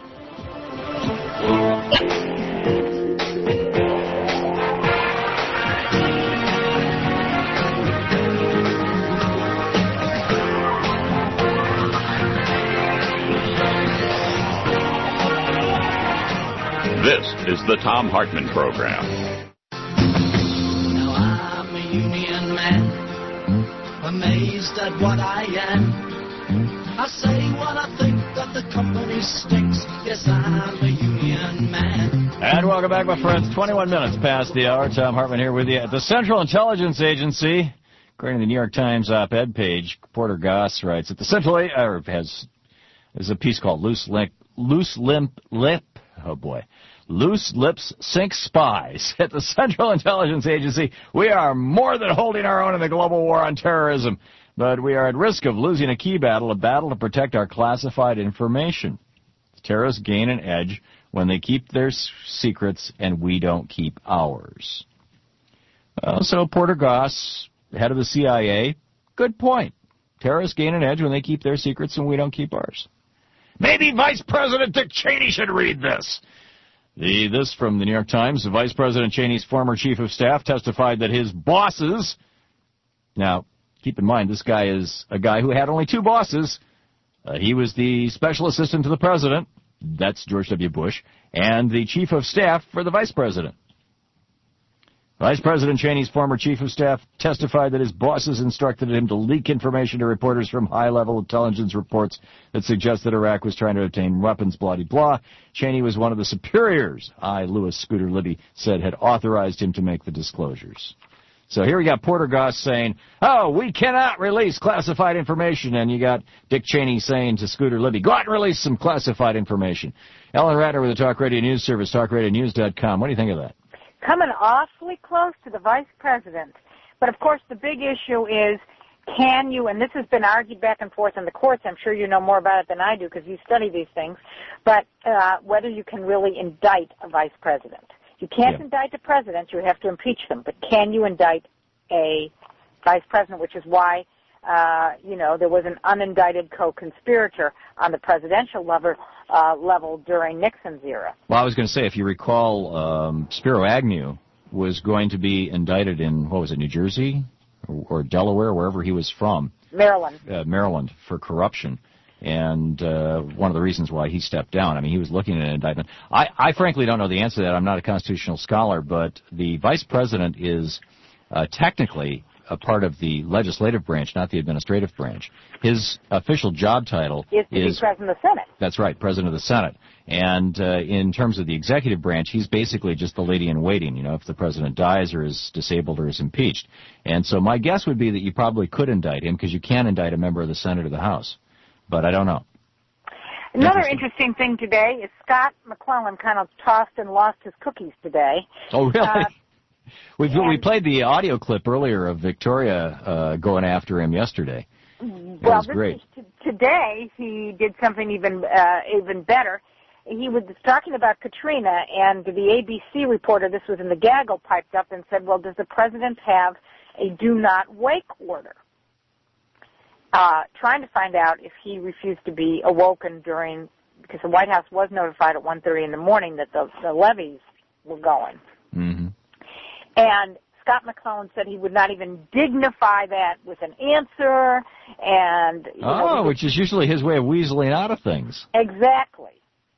This is the Thom Hartmann Program. Now I'm a union man, amazed at what I am. I say what I think, that the company stinks. Yes, I'm a union man. And welcome back, my friends. 21 minutes past the hour. Thom Hartmann here with you at the Central Intelligence Agency. According to the New York Times op-ed page, Porter Goss writes that the Central there's a piece called Loose Lips Sink Spies. At the Central Intelligence Agency, we are more than holding our own in the global war on terrorism, but we are at risk of losing a key battle, a battle to protect our classified information. Terrorists gain an edge when they keep their secrets and we don't keep ours. So Porter Goss, head of the CIA, good point. Terrorists gain an edge when they keep their secrets and we don't keep ours. Maybe Vice President Dick Cheney should read this. This from the New York Times. Vice President Cheney's former chief of staff testified that his bosses... Now, keep in mind, this guy is a guy who had only 2 bosses. He was the special assistant to the president. That's George W. Bush. And the chief of staff for the vice president. Vice President Cheney's former chief of staff testified that his bosses instructed him to leak information to reporters from high-level intelligence reports that suggest that Iraq was trying to obtain weapons, blah-de-blah. Cheney was one of the superiors, Lewis Scooter Libby, said had authorized him to make the disclosures. So here we got Porter Goss saying, oh, we cannot release classified information. And you got Dick Cheney saying to Scooter Libby, go out and release some classified information. Ellen Ratner with the Talk Radio News Service, talkradionews.com. What do you think of that? Coming awfully close to the vice president. But, of course, the big issue is, can you, and this has been argued back and forth in the courts, I'm sure you know more about it than I do because you study these things, but whether you can really indict a vice president. You can't indict a president, you have to impeach them, but can you indict a vice president, which is why, there was an unindicted co-conspirator on the presidential level during Nixon's era. Well, I was going to say, if you recall, Spiro Agnew was going to be indicted in, New Jersey? Or Delaware, wherever he was from. Maryland, for corruption. And one of the reasons why he stepped down, I mean, he was looking at an indictment. I frankly don't know the answer to that. I'm not a constitutional scholar, but the vice president is technically a part of the legislative branch, not the administrative branch. His official job title is to be president of the Senate. That's right, president of the Senate. And in terms of the executive branch, he's basically just the lady in waiting, if the president dies or is disabled or is impeached. And so my guess would be that you probably could indict him because you can indict a member of the Senate or the House. But I don't know. Another interesting thing today is Scott McClellan kind of tossed and lost his cookies today. Oh, really? We played the audio clip earlier of Victoria going after him yesterday. It was great. Today he did something even better. He was talking about Katrina, and the ABC reporter, this was in the gaggle, piped up and said, well, does the president have a do-not-wake order? Trying to find out if he refused to be awoken because the White House was notified at 1:30 in the morning that the levees were going. Mm-hmm. And Scott McClellan said he would not even dignify that with an answer. And which is usually his way of weaseling out of things. Exactly.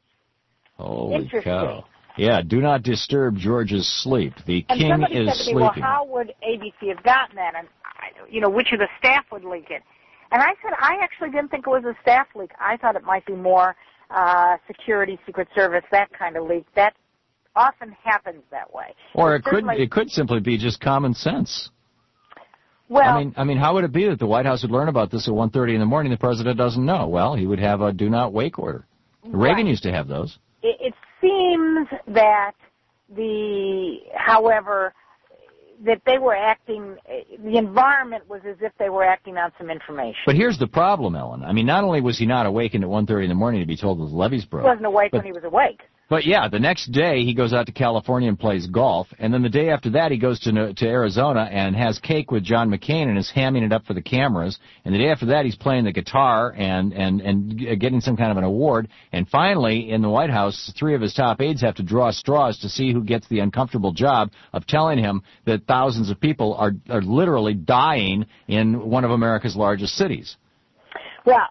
Holy cow. Yeah, do not disturb George's sleep. The king is said to sleeping. Me, well, how would ABC have gotten that? And, which of the staff would leak it? And I said, I actually didn't think it was a staff leak. I thought it might be more security, Secret Service, that kind of leak. That often happens that way. Or it could simply be just common sense. Well, I mean, how would it be that the White House would learn about this at 1:30 in the morning? The president doesn't know. Well, he would have a do not wake order. Reagan used to have those. It seems that however, that they were acting, the environment was as if they were acting on some information. But here's the problem, Ellen. I mean, not only was he not awakened at 1:30 in the morning to be told that the levees broke. He wasn't awake when he was awake. But yeah, the next day he goes out to California and plays golf, and then the day after that he goes to Arizona and has cake with John McCain and is hamming it up for the cameras, and the day after that he's playing the guitar and getting some kind of an award, and finally in the White House 3 of his top aides have to draw straws to see who gets the uncomfortable job of telling him that thousands of people are literally dying in one of America's largest cities. Well,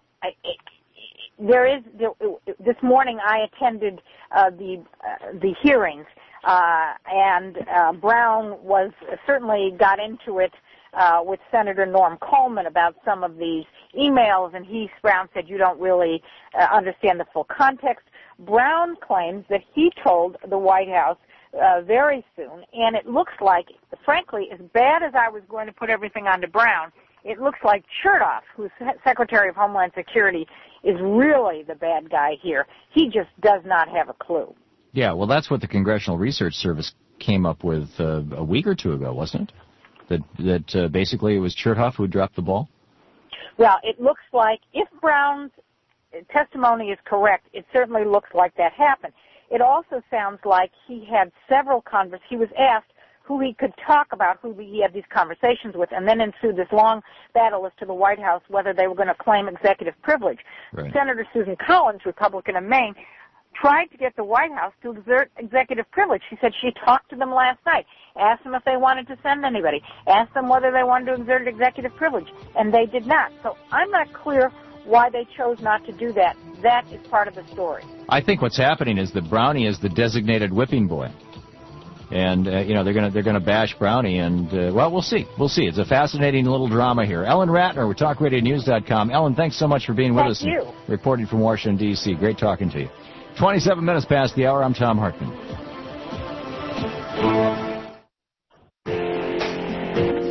this morning I attended the hearings, and Brown certainly got into it with Senator Norm Coleman about some of these emails, and Brown said you don't really understand the full context. Brown claims that he told the White House very soon, and it looks like, frankly, as bad as I was going to put everything onto Brown, it looks like Chertoff, who's Secretary of Homeland Security, is really the bad guy here. He just does not have a clue. Yeah, well, that's what the Congressional Research Service came up with a week or two ago, wasn't it? That basically it was Chertoff who dropped the ball? Well, it looks like, if Brown's testimony is correct, it certainly looks like that happened. It also sounds like he had several conversations. He was asked who he could talk about, who he had these conversations with, and then ensued this long battle as to the White House whether they were going to claim executive privilege. Right. Senator Susan Collins, Republican of Maine, tried to get the White House to exert executive privilege. She said she talked to them last night, asked them if they wanted to send anybody, asked them whether they wanted to exert executive privilege, and they did not. So I'm not clear why they chose not to do that. That is part of the story. I think what's happening is that Brownie is the designated whipping boy. And, they're gonna bash Brownie, and, we'll see. We'll see. It's a fascinating little drama here. Ellen Ratner with TalkRadioNews.com. Ellen, thanks so much for being with us. Thank you. Reporting from Washington, D.C. Great talking to you. 27 minutes past the hour. I'm Tom Hartman.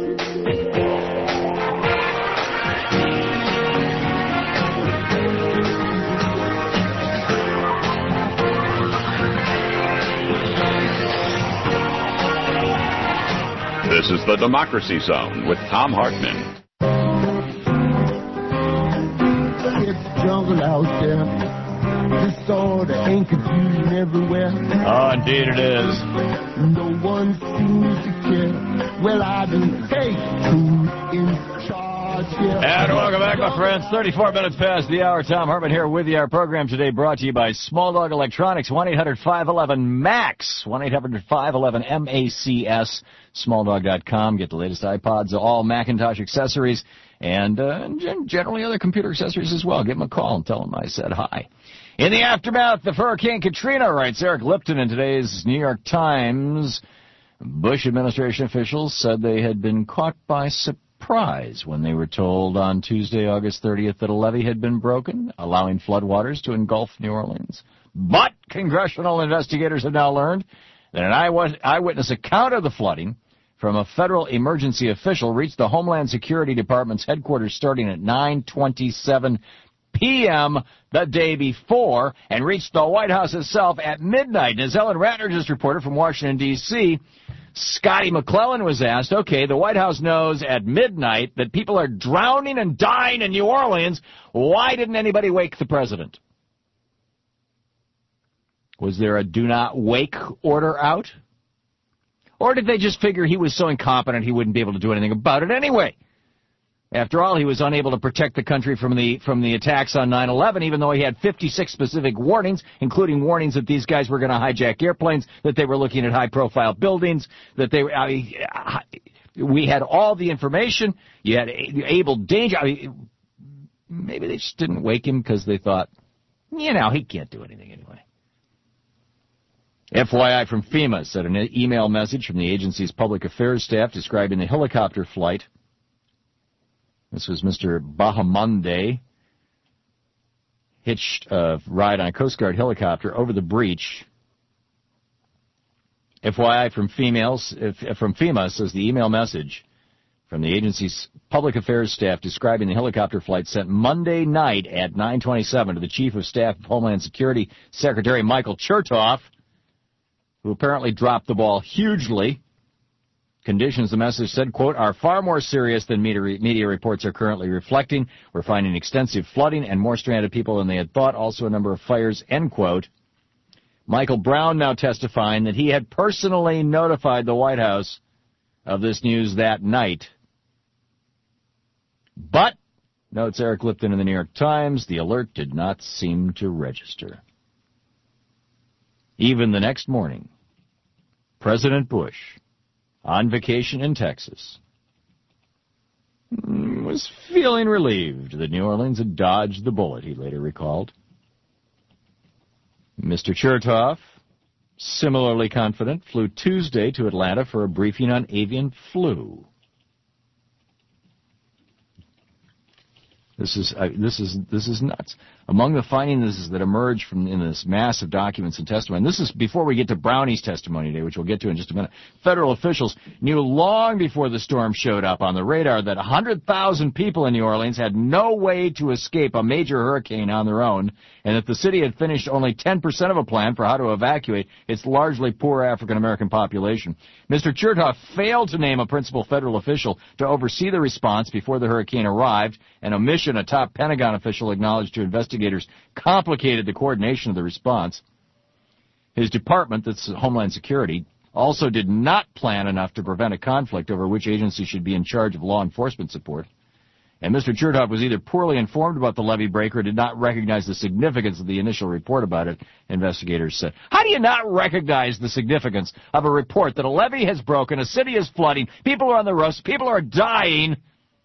This is the Democracy Zone with Thom Hartmann. It's jungle out there. Disorder and confusion everywhere. Oh, indeed it is. No one seems to care. Well, I do. Hey, who's in charge here? And welcome back, my friends. 34 minutes past the hour. Thom Hartmann here with you. Our program today brought to you by Small Dog Electronics. 1-800-511-MAX. 1-800-511-MACS. SmallDog.com. Get the latest iPods, all Macintosh accessories, and generally other computer accessories as well. Give them a call and tell them I said hi. In the aftermath of Hurricane Katrina, writes Eric Lipton in today's New York Times, Bush administration officials said they had been caught by surprise when they were told on Tuesday, August 30th, that a levee had been broken, allowing floodwaters to engulf New Orleans. But congressional investigators have now learned that an eyewitness account of the flooding from a federal emergency official reached the Homeland Security Department's headquarters starting at 9:27 p.m. the day before and reached the White House itself at midnight. As Ellen Ratner just reported from Washington, D.C., Scotty McClellan was asked, okay, the White House knows at midnight that people are drowning and dying in New Orleans. Why didn't anybody wake the president? Was there a do not wake order out? Or did they just figure he was so incompetent he wouldn't be able to do anything about it anyway? After all, he was unable to protect the country from the attacks on 9/11, even though he had 56 specific warnings, including warnings that these guys were going to hijack airplanes, that they were looking at high-profile buildings, that they were. We had all the information. You had able danger. Maybe they just didn't wake him because they thought, he can't do anything anyway. FYI from FEMA said an email message from the agency's public affairs staff describing the helicopter flight. This was Mr. Bahamonde, hitched a ride on a Coast Guard helicopter over the breach. FYI from FEMA says the email message from the agency's public affairs staff describing the helicopter flight sent Monday night at 9:27 to the Chief of Staff of Homeland Security, Secretary Michael Chertoff, who apparently dropped the ball hugely. Conditions, the message said, quote, are far more serious than media reports are currently reflecting. We're finding extensive flooding and more stranded people than they had thought, also a number of fires, end quote. Michael Brown now testifying that he had personally notified the White House of this news that night. But, notes Eric Lipton in the New York Times, the alert did not seem to register. Even the next morning, President Bush, on vacation in Texas, was feeling relieved that New Orleans had dodged the bullet, he later recalled. Mr. Chertoff, similarly confident, flew Tuesday to Atlanta for a briefing on avian flu. This is nuts. Among the findings that emerged from in this mass of documents and testimony, and this is before we get to Brownie's testimony today, which we'll get to in just a minute, federal officials knew long before the storm showed up on the radar that 100,000 people in New Orleans had no way to escape a major hurricane on their own, and that the city had finished only 10% of a plan for how to evacuate its largely poor African-American population. Mr. Chertoff failed to name a principal federal official to oversee the response before the hurricane arrived, an omission a top Pentagon official acknowledged to investigators complicated the coordination of the response. His department, that's Homeland Security, also did not plan enough to prevent a conflict over which agency should be in charge of law enforcement support. And Mr. Chertoff was either poorly informed about the levee break or did not recognize the significance of the initial report about it, investigators said. How do you not recognize the significance of a report that a levee has broken, a city is flooding, people are on the roofs, people are dying?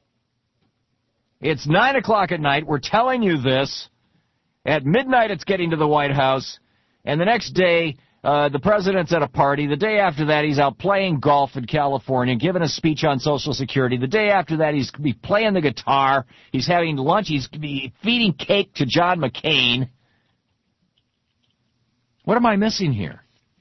It's 9 o'clock at night. We're telling you this. At midnight, it's getting to the White House. And the next day, the president's at a party. The day after that, he's out playing golf in California, giving a speech on Social Security. The day after that, he's playing the guitar. He's having lunch. He's feeding cake to John McCain. What am I missing here?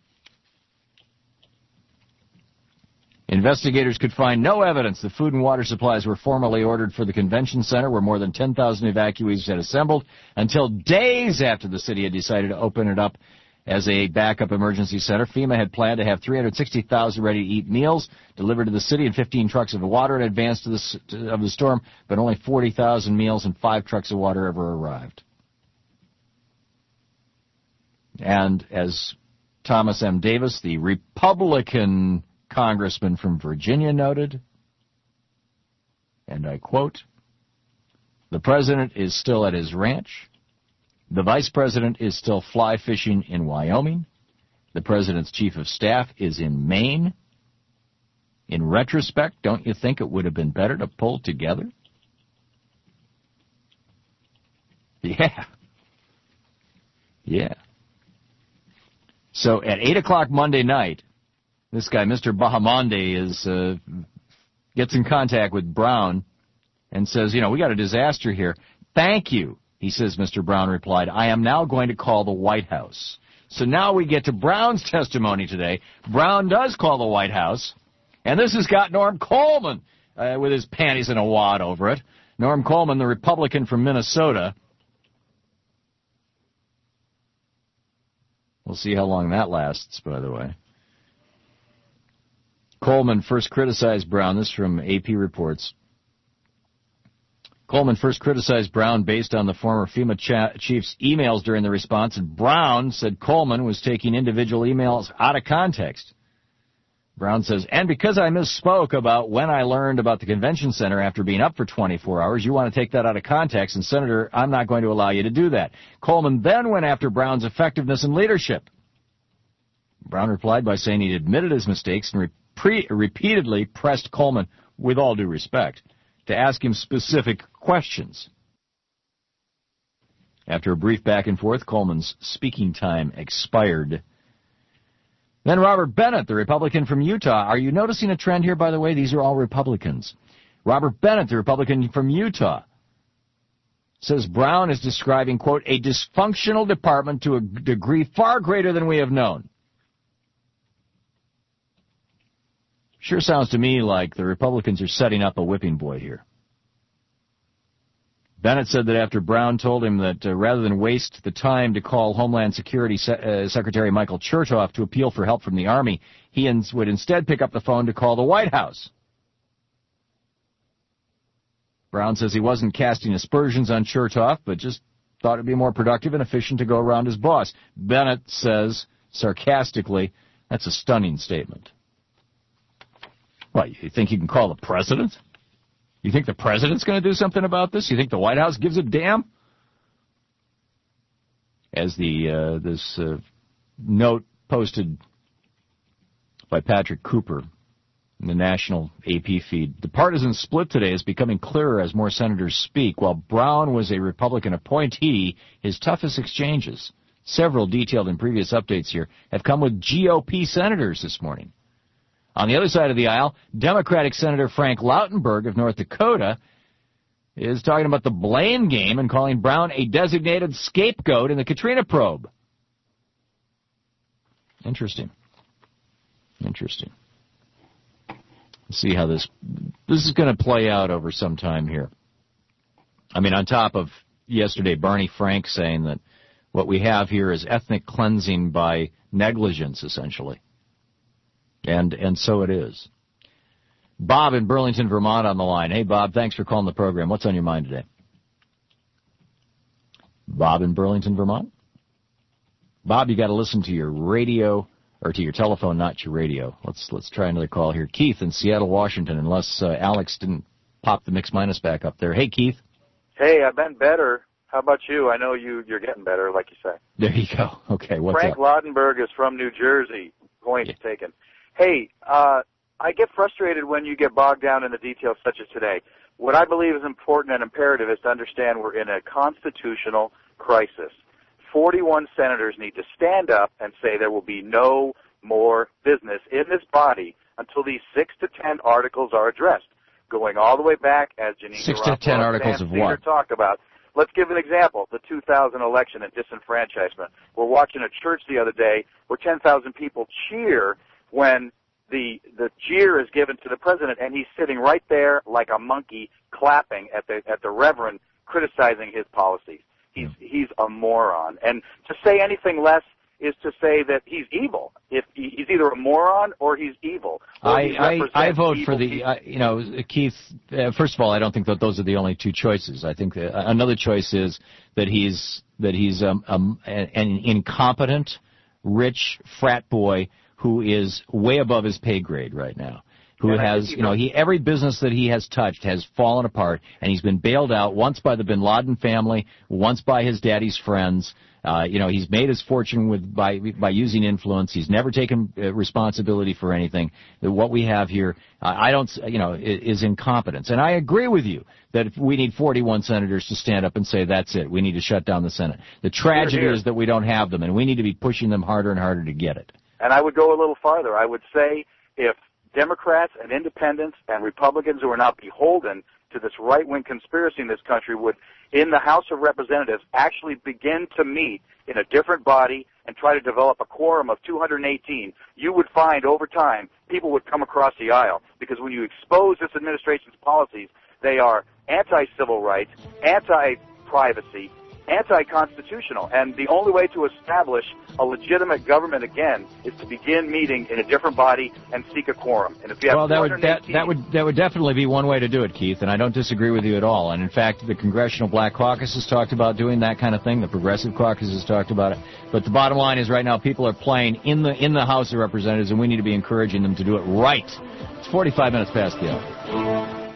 Investigators could find no evidence that food and water supplies were formally ordered for the convention center where more than 10,000 evacuees had assembled until days after the city had decided to open it up as a backup emergency center. FEMA had planned to have 360,000 ready-to-eat meals delivered to the city and 15 trucks of water in advance of the storm, but only 40,000 meals and 5 trucks of water ever arrived. And as Thomas M. Davis, the Republican congressman from Virginia, noted, and I quote, "The president is still at his ranch. The vice president is still fly fishing in Wyoming. The president's chief of staff is in Maine. In retrospect, don't you think it would have been better to pull together?" Yeah. So at 8 o'clock Monday night, this guy, Mr. Bahamonde, gets in contact with Brown and says, we got a disaster here. "Thank you," he says, Mr. Brown replied. "I am now going to call the White House." So now we get to Brown's testimony today. Brown does call the White House, and this has got Norm Coleman with his panties in a wad over it. Norm Coleman, the Republican from Minnesota. We'll see how long that lasts, by the way. Coleman first criticized Brown. This is from AP Reports. Coleman first criticized Brown based on the former FEMA chief's emails during the response, and Brown said Coleman was taking individual emails out of context. Brown says, "And because I misspoke about when I learned about the convention center after being up for 24 hours, you want to take that out of context, and Senator, I'm not going to allow you to do that." Coleman then went after Brown's effectiveness and leadership. Brown replied by saying he admitted his mistakes and repeatedly pressed Coleman, with all due respect, to ask him specific questions. After a brief back and forth, Coleman's speaking time expired. Then Robert Bennett, the Republican from Utah. Are you noticing a trend here, by the way? These are all Republicans. Robert Bennett, the Republican from Utah, says Brown is describing, quote, "a dysfunctional department to a degree far greater than we have known." Sure sounds to me like the Republicans are setting up a whipping boy here. Bennett said that after Brown told him that rather than waste the time to call Homeland Security Secretary Michael Chertoff to appeal for help from the Army, he would instead pick up the phone to call the White House. Brown says he wasn't casting aspersions on Chertoff, but just thought it would be more productive and efficient to go around his boss. Bennett says, sarcastically, that's a stunning statement. What, you think you can call the president? You think the president's going to do something about this? You think the White House gives a damn? As this note posted by Patrick Cooper in the national AP feed, the partisan split today is becoming clearer as more senators speak. While Brown was a Republican appointee, his toughest exchanges, several detailed in previous updates here, have come with GOP senators this morning. On the other side of the aisle, Democratic Senator Frank Lautenberg of North Dakota is talking about the blame game and calling Brown a designated scapegoat in the Katrina probe. Interesting. Let's see how this is going to play out over some time here. I mean, on top of yesterday, Barney Frank saying that what we have here is ethnic cleansing by negligence, essentially. And so it is. Bob in Burlington, Vermont on the line. Hey, Bob, thanks for calling the program. What's on your mind today? Bob in Burlington, Vermont? Bob, you got to listen to your radio, or to your telephone, not your radio. Let's try another call here. Keith in Seattle, Washington, unless Alex didn't pop the mix minus back up there. Hey, Keith. Hey, I've been better. How about you? I know you're getting better, like you say. There you go. Okay, what's Frank up? Lautenberg is from New Jersey. Point taken. Hey, I get frustrated when you get bogged down in the details such as today. What I believe is important and imperative is to understand we're in a constitutional crisis. 41 senators need to stand up and say there will be no more business in this body until these 6 to 10 articles are addressed. Going all the way back, as Janine 6 to 10 articles of what? Talked about. Let's give an example, the 2000 election and disenfranchisement. We're watching a church the other day where 10,000 people cheer when the jeer is given to the president, and he's sitting right there like a monkey clapping at the reverend criticizing his policies. He's a moron. And to say anything less is to say that he's evil. If he's either a moron or he's evil. Or I vote for the, Keith, first of all, I don't think that those are the only two choices. I think that another choice is that he's an incompetent, rich frat boy who is way above his pay grade right now. Who has, every business that he has touched has fallen apart, and he's been bailed out once by the Bin Laden family, once by his daddy's friends. He's made his fortune by using influence. He's never taken responsibility for anything. What we have here, is incompetence. And I agree with you that we need 41 senators to stand up and say, that's it, we need to shut down the Senate. The tragedy is that we don't have them, and we need to be pushing them harder and harder to get it. And I would go a little farther. I would say if Democrats and independents and Republicans who are not beholden to this right-wing conspiracy in this country would, in the House of Representatives, actually begin to meet in a different body and try to develop a quorum of 218, you would find over time people would come across the aisle. Because when you expose this administration's policies, they are anti-civil rights, anti-privacy, anti-constitutional. And the only way to establish a legitimate government again is to begin meeting in a different body and seek a quorum. And if you have that would definitely be one way to do it, Keith, and I don't disagree with you at all. And in fact, the Congressional Black Caucus has talked about doing that kind of thing. The Progressive Caucus has talked about it. But the bottom line is right now people are playing in the House of Representatives, and we need to be encouraging them to do it right. It's 45 minutes past the hour.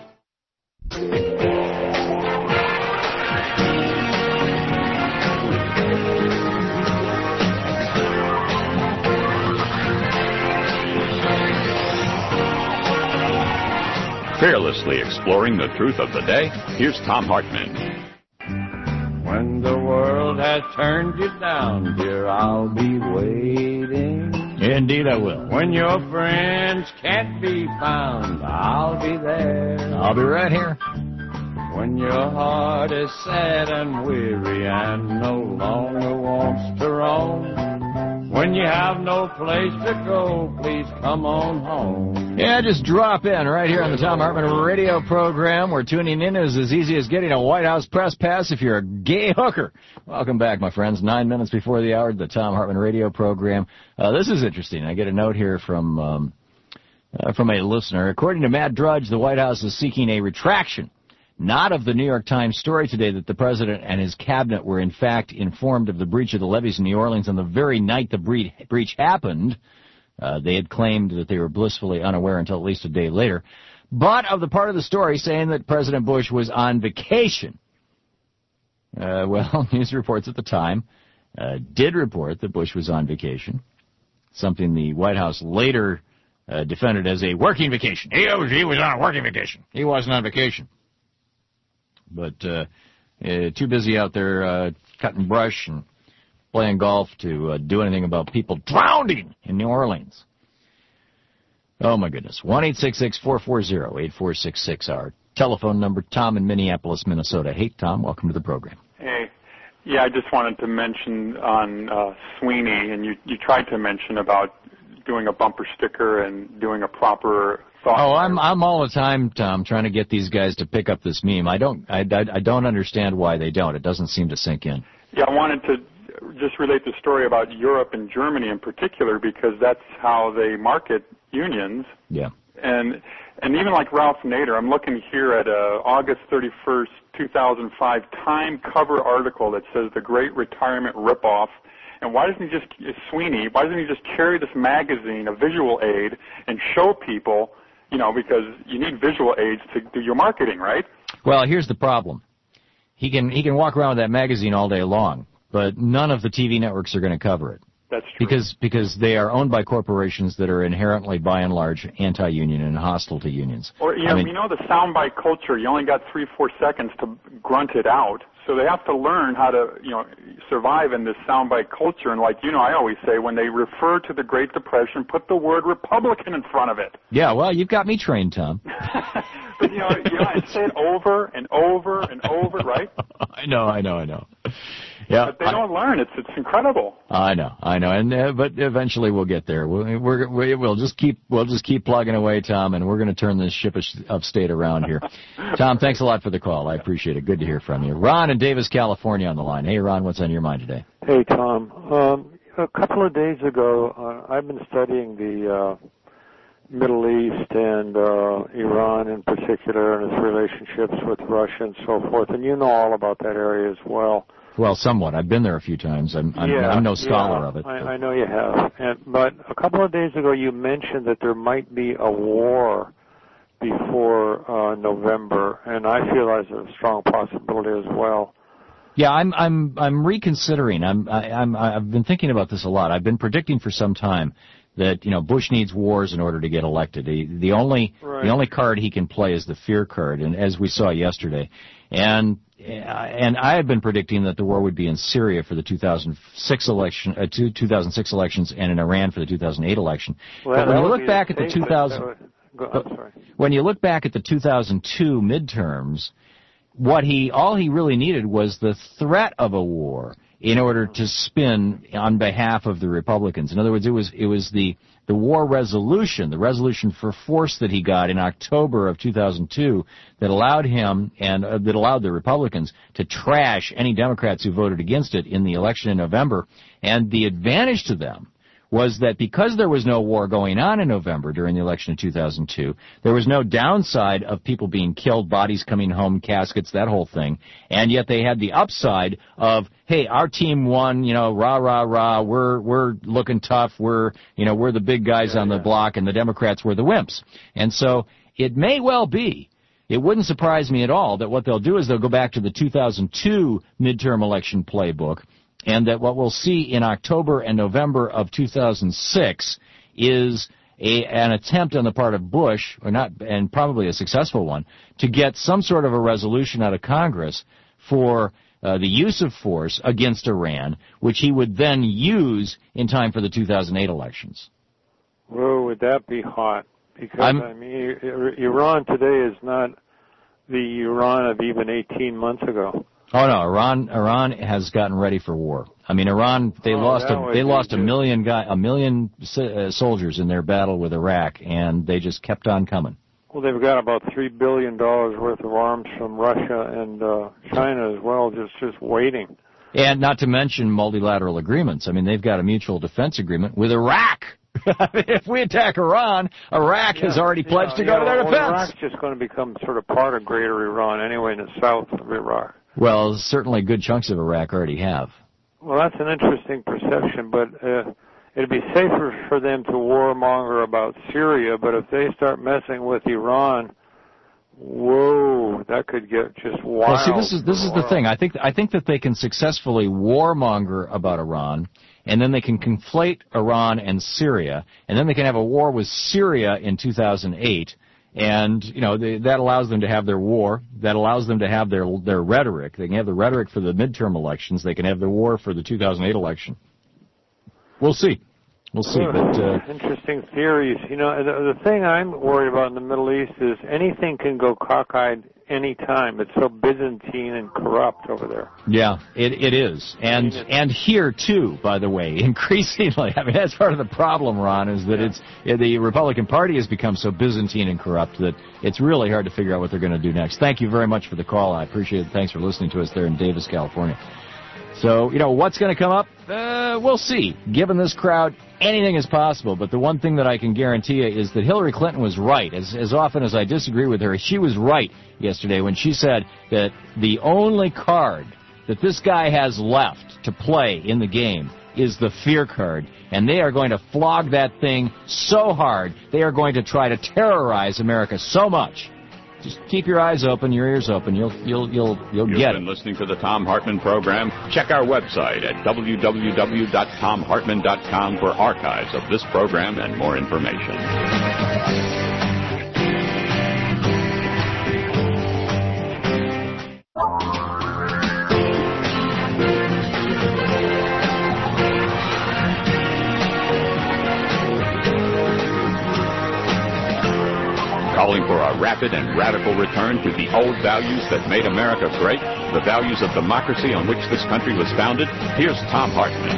Fearlessly exploring the truth of the day, here's Thom Hartmann. When the world has turned you down, dear, I'll be waiting. Indeed I will. When your friends can't be found, I'll be there. I'll be right here. When your heart is sad and weary and no longer wants to roam, when you have no place to go, please come on home. Yeah, just drop in right here on the Thom Hartmann radio program, where tuning in is as easy as getting a White House press pass if you're a gay hooker. Welcome back, my friends. 9 minutes before the hour, the Thom Hartmann radio program. This is interesting. I get a note here from a listener. According to Matt Drudge, the White House is seeking a retraction, not of the New York Times story today that the president and his cabinet were in fact informed of the breach of the levees in New Orleans on the very night the breach happened. They had claimed that they were blissfully unaware until at least a day later, but of the part of the story saying that President Bush was on vacation. News reports at the time did report that Bush was on vacation, something the White House later defended as a working vacation. He was on a working vacation. He wasn't on vacation. But too busy out there cutting brush and playing golf to do anything about people drowning in New Orleans. Oh, my goodness. 1-866-440-8466, our telephone number. Tom in Minneapolis, Minnesota. Hey, Tom, welcome to the program. Hey. Yeah, I just wanted to mention on Sweeney, and you tried to mention about doing a bumper sticker and doing a proper thought. Oh, I'm all the time, Tom, trying to get these guys to pick up this meme. I don't understand why they don't. It doesn't seem to sink in. Yeah, I wanted to just relate the story about Europe and Germany in particular, because that's how they market unions. Yeah. And even like Ralph Nader, I'm looking here at a August 31st, 2005 Time cover article that says the Great Retirement Ripoff. And why doesn't he just carry this magazine, a visual aid, and show people, because you need visual aids to do your marketing, right? Well, here's the problem. He can walk around with that magazine all day long, but none of the TV networks are going to cover it. That's true. Because they are owned by corporations that are inherently, by and large, anti-union and hostile to unions. Or, the soundbite culture, you only got 3-4 seconds to grunt it out. So they have to learn how to, survive in this soundbite culture. And I always say, when they refer to the Great Depression, put the word Republican in front of it. Yeah, well, you've got me trained, Tom. But, I say it over and over and over, right? I know. Yeah, but they don't learn. It's incredible. I know, and but eventually we'll get there. We'll just keep plugging away, Tom, and we're going to turn this ship of state around here. Tom, thanks a lot for the call. I appreciate it. Good to hear from you. Ron in Davis, California, on the line. Hey, Ron, what's on your mind today? Hey, Tom. a couple of days ago, I've been studying the Middle East and Iran in particular and its relationships with Russia and so forth, and you know all about that area as well. Well, somewhat. I've been there a few times. I'm no scholar of it. I know you have. But a couple of days ago, you mentioned that there might be a war before November, and I feel that's a strong possibility as well. Yeah, I'm reconsidering. I've been thinking about this a lot. I've been predicting for some time that Bush needs wars in order to get elected. The only card he can play is the fear card, and as we saw yesterday, and I have been predicting that the war would be in Syria for the 2006 elections and in Iran for the 2008 election. Well, but when you look back at the 2002 midterms, all he really needed was the threat of a war in order to spin on behalf of the Republicans. In other words, it was the war resolution, the resolution for force that he got in October of 2002 that allowed him and that allowed the Republicans to trash any Democrats who voted against it in the election in November. And the advantage to them was that because there was no war going on in November during the election of 2002, there was no downside of people being killed, bodies coming home, caskets, that whole thing. And yet they had the upside of, hey, our team won, rah, rah, rah, we're looking tough, we're the big guys on the block, and the Democrats were the wimps. And so it may well be, it wouldn't surprise me at all that what they'll do is they'll go back to the 2002 midterm election playbook, and that what we'll see in October and November of 2006 is an attempt on the part of Bush, or not, and probably a successful one, to get some sort of a resolution out of Congress for the use of force against Iran, which he would then use in time for the 2008 elections. Whoa, would that be hot? Because, Iran today is not the Iran of even 18 months ago. Oh no, Iran has gotten ready for war. I mean, Iran, they lost a million soldiers in their battle with Iraq, and they just kept on coming. Well, they've got about $3 billion worth of arms from Russia and China as well, just waiting. And not to mention multilateral agreements. I mean, they've got a mutual defense agreement with Iraq. If we attack Iran, Iraq has already pledged to go to their defense. Iraq's just going to become sort of part of greater Iran anyway in the south of Iraq. Well, certainly good chunks of Iraq already have. Well, that's an interesting perception, but it'd be safer for them to warmonger about Syria, but if they start messing with Iran, whoa, that could get just wild. Well, see, this is the thing. I think that they can successfully warmonger about Iran, and then they can conflate Iran and Syria, and then they can have a war with Syria in 2008. And, that allows them to have their war. That allows them to have their rhetoric. They can have the rhetoric for the midterm elections. They can have the war for the 2008 election. We'll see. But interesting theories. The thing I'm worried about in the Middle East is anything can go cockeyed any time. It's so Byzantine and corrupt over there. Yeah, it is. And here, too, by the way, increasingly. I mean, that's part of the problem, Ron, is that the Republican Party has become so Byzantine and corrupt that it's really hard to figure out what they're going to do next. Thank you very much for the call. I appreciate it. Thanks for listening to us there in Davis, California. So, what's going to come up? We'll see. Given this crowd, anything is possible. But the one thing that I can guarantee you is that Hillary Clinton was right. As often as I disagree with her, she was right yesterday when she said that the only card that this guy has left to play in the game is the fear card. And they are going to flog that thing so hard. They are going to try to terrorize America so much. Just keep your eyes open, your ears open. You'll get it. You've been listening to the Thom Hartmann program. Check our website at www.thomhartmann.com for archives of this program and more information. Calling for a rapid and radical return to the old values that made America great, the values of democracy on which this country was founded, here's Thom Hartmann.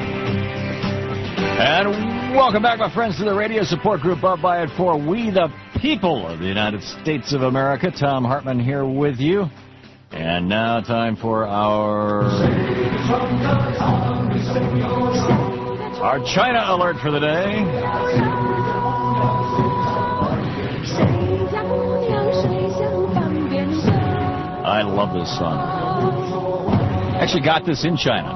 And welcome back, my friends, to the radio support group up by it for We the people of the United States of America. Thom Hartmann here with you. And now time for our China alert for the day. I love this song. Actually got this in China.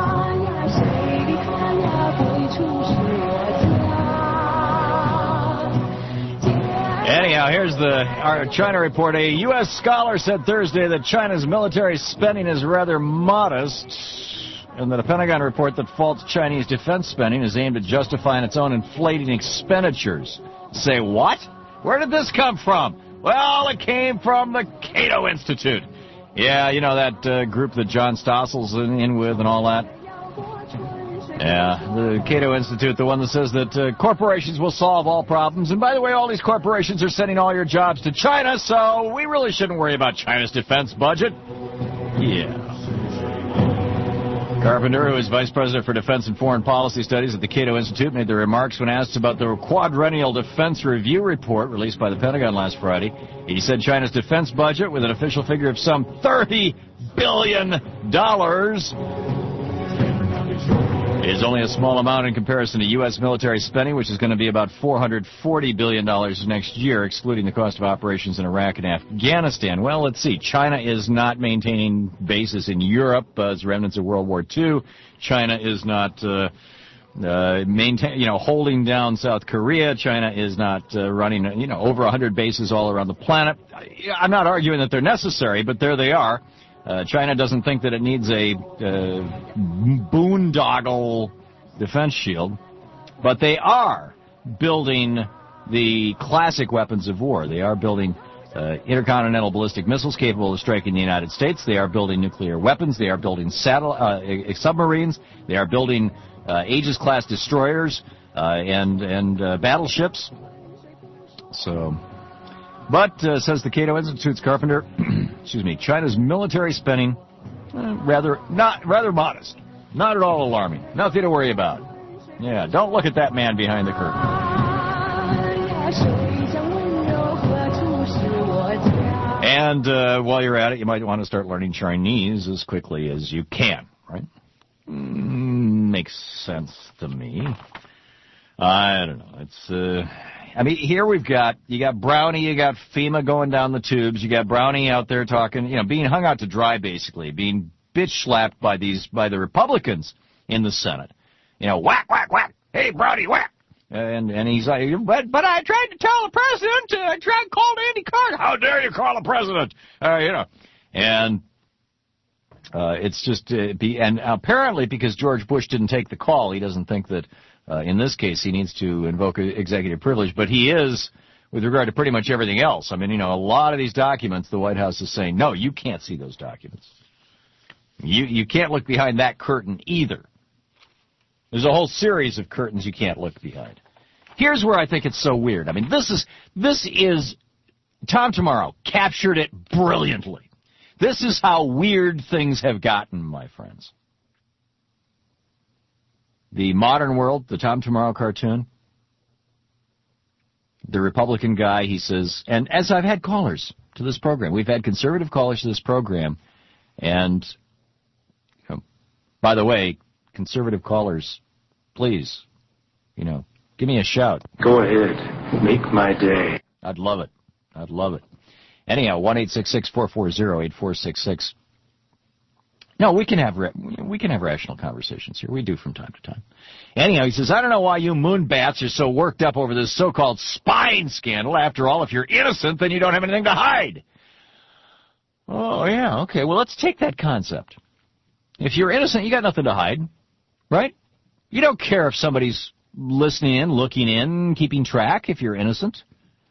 Anyhow, here's our China report. A U.S. scholar said Thursday that China's military spending is rather modest, and that a Pentagon report that faults Chinese defense spending is aimed at justifying its own inflating expenditures. Say what? Where did this come from? Well, it came from the Cato Institute. Yeah, you know that group that John Stossel's in with and all that? Yeah, the Cato Institute, the one that says that corporations will solve all problems. And by the way, all these corporations are sending all your jobs to China, so we really shouldn't worry about China's defense budget. Yeah. Carpenter, who is Vice President for Defense and Foreign Policy Studies at the Cato Institute, made the remarks when asked about the Quadrennial Defense Review Report released by the Pentagon last Friday. He said China's defense budget, with an official figure of some $30 billion, is only a small amount in comparison to U.S. military spending, which is going to be about $440 billion next year, excluding the cost of operations in Iraq and Afghanistan. Well, let's see. China is not maintaining bases in Europe as remnants of World War II. China is not holding down South Korea. China is not running, over 100 bases all around the planet. I'm not arguing that they're necessary, but there they are. China doesn't think that it needs a boondoggle defense shield, but they are building the classic weapons of war. They are building intercontinental ballistic missiles capable of striking the United States. They are building nuclear weapons. They are building submarines. They are building Aegis-class destroyers and battleships. So... But, says the Cato Institute's Carpenter, China's military spending, rather modest. Not at all alarming. Nothing to worry about. Yeah, don't look at that man behind the curtain. And while you're at it, you might want to start learning Chinese as quickly as you can, right? Makes sense to me. I don't know. It's... here you got Brownie, you got FEMA going down the tubes, you got Brownie out there talking, being hung out to dry basically, being bitch slapped by the Republicans in the Senate. Whack, whack, whack, hey Brownie, whack. And he's like, but I tried to tell the president, I tried to call Andy Carter. How dare you call the president? And it's just, and apparently because George Bush didn't take the call, he doesn't think that in this case, he needs to invoke executive privilege, but he is with regard to pretty much everything else. A lot of these documents, the White House is saying, no, you can't see those documents. You can't look behind that curtain either. There's a whole series of curtains you can't look behind. Here's where I think it's so weird. This is Tom Tomorrow captured it brilliantly. This is how weird things have gotten, my friends. The Modern World, the Tom Tomorrow cartoon, the Republican guy, he says, and as I've had callers to this program, we've had conservative callers to this program, and, by the way, conservative callers, please, give me a shout. Go ahead. Make my day. I'd love it. Anyhow, 1-866-440-8466. No, we can have rational conversations here. We do from time to time. Anyhow, he says, I don't know why you moonbats are so worked up over this so-called spying scandal. After all, if you're innocent, then you don't have anything to hide. Oh, yeah, okay. Well, let's take that concept. If you're innocent, you got nothing to hide, right? You don't care if somebody's listening in, looking in, keeping track if you're innocent.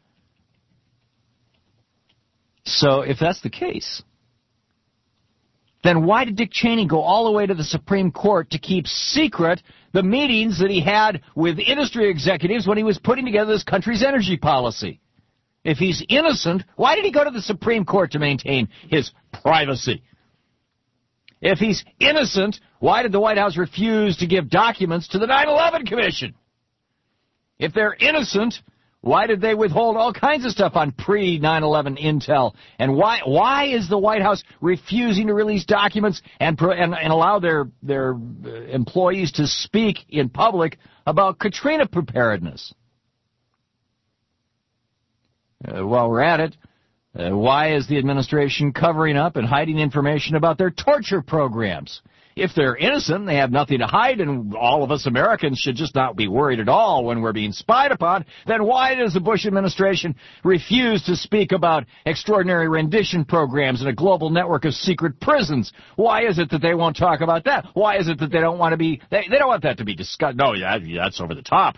So if that's the case, then why did Dick Cheney go all the way to the Supreme Court to keep secret the meetings that he had with industry executives when he was putting together this country's energy policy? If he's innocent, why did he go to the Supreme Court to maintain his privacy? If he's innocent, why did the White House refuse to give documents to the 9/11 Commission? If they're innocent, Why did they withhold all kinds of stuff on pre-9/11 intel? And why is the White House refusing to release documents and allow their employees to speak in public about Katrina preparedness? While we're at it, why is the administration covering up and hiding information about their torture programs? If they're innocent, they have nothing to hide, and all of us Americans should just not be worried at all when we're being spied upon, then why does the Bush administration refuse to speak about extraordinary rendition programs and a global network of secret prisons? Why is it that they won't talk about that? Why is it that they don't want to be, they don't want that to be discussed? No, that's over the top.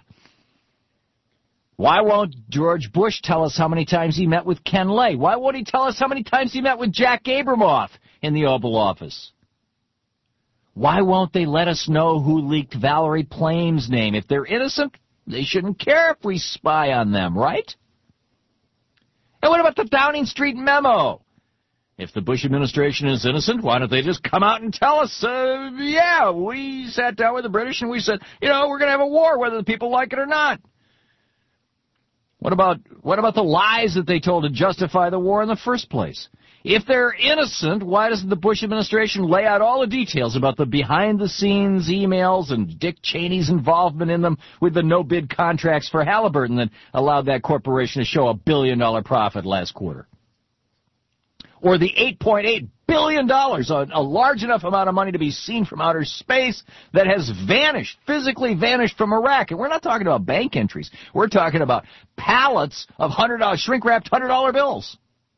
Why won't George Bush tell us how many times he met with Ken Lay? Why won't he tell us how many times he met with Jack Abramoff in the Oval Office? Why won't they let us know who leaked Valerie Plame's name? If they're innocent, they shouldn't care if we spy on them, right? And what about the Downing Street memo? If the Bush administration is innocent, why don't they just come out and tell us, yeah, we sat down with the British and we said, we're going to have a war whether the people like it or not. What about the lies that they told to justify the war in the first place? If they're innocent, why doesn't the Bush administration lay out all the details about the behind-the-scenes emails and Dick Cheney's involvement in them with the no-bid contracts for Halliburton that allowed that corporation to show $1 billion profit last quarter? Or the $8.8 billion, a large enough amount of money to be seen from outer space that has vanished, physically vanished from Iraq. And we're not talking about bank entries. We're talking about pallets of shrink-wrapped $100 bills.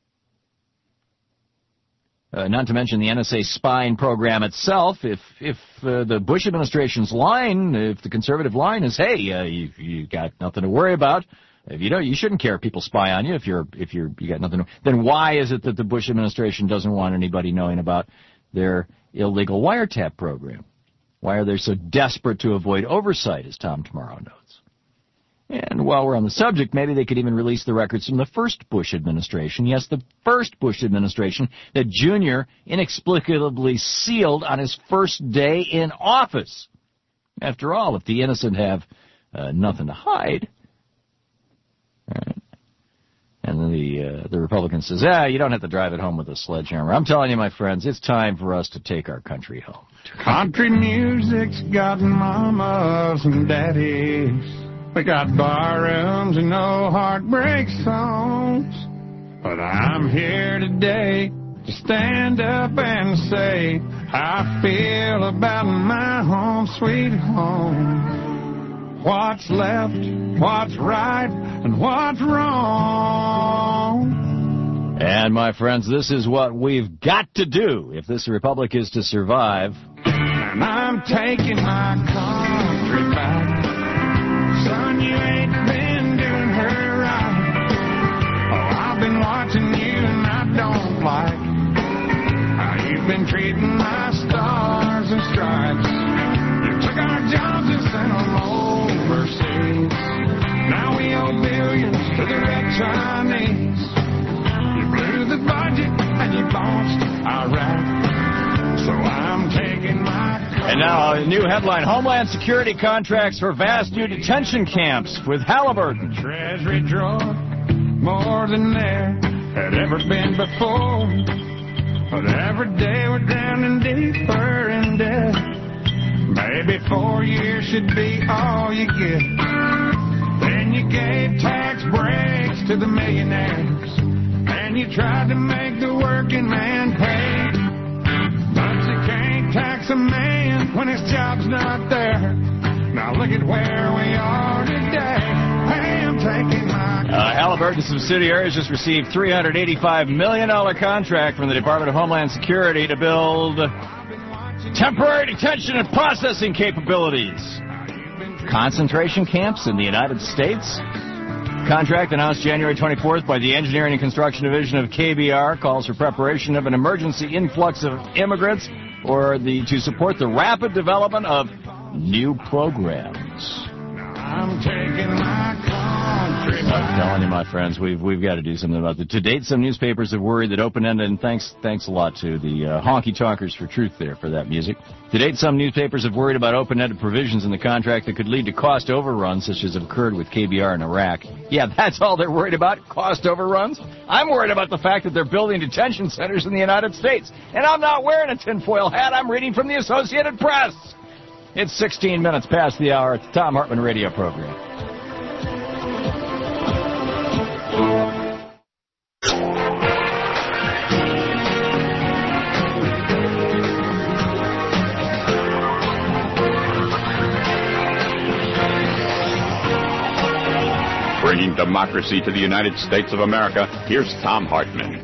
Not to mention the NSA spying program itself. If the Bush administration's line, if the conservative line is, hey, you got nothing to worry about, you shouldn't care if people spy on you if you got nothing to, then why is it that the Bush administration doesn't want anybody knowing about their illegal wiretap program? Why are they so desperate to avoid oversight, as Tom Tomorrow notes? And while we're on the subject, maybe they could even release the records from the first Bush administration. Yes, the first Bush administration that Junior inexplicably sealed on his first day in office. After all, if the innocent have nothing to hide, right. And then the Republican says, you don't have to drive it home with a sledgehammer. I'm telling you, my friends, it's time for us to take our country home. Country music's got mamas and daddies. We got barrooms and no heartbreak songs. But I'm here today to stand up and say how I feel about my home sweet home. What's left, what's right, and what's wrong. And my friends, this is what we've got to do if this republic is to survive. And I'm taking my country back. Son, you ain't been doing her right. Oh, I've been watching you and I don't like how you've been treating my stars and stripes. You took our jobs and sent them overseas. Now we owe billions to the red Chinese. You blew the budget and you launched Iraq. So I'm taking my... And now a new headline, Homeland Security contracts for vast new detention camps with Halliburton. Treasury drawer, more than there had ever been before. But every day we're drowning deeper in debt. Maybe 4 years should be all you get. Then you gave tax breaks to the millionaires. And you tried to make the working man pay. But you can't tax a man when his job's not there. Now look at where we are today. Hey, I'm taking my... Halliburton subsidiaries just received $385 million contract from the Department of Homeland Security to build temporary detention and processing capabilities. Concentration camps in the United States. Contract announced January 24th by the Engineering and Construction Division of KBR calls for preparation of an emergency influx of immigrants to support the rapid development of new programs. I'm taking my car. I'm telling you, my friends, we've got to do something about it. To date, some newspapers have worried that open-ended, and thanks a lot to the Honky Talkers for Truth there for that music. To date, some newspapers have worried about open-ended provisions in the contract that could lead to cost overruns, such as have occurred with KBR in Iraq. Yeah, that's all they're worried about, cost overruns? I'm worried about the fact that they're building detention centers in the United States. And I'm not wearing a tinfoil hat, I'm reading from the Associated Press. It's 16 minutes past the hour. It's the Thom Hartmann radio program. Bringing democracy to the United States of America, here's Thom Hartmann.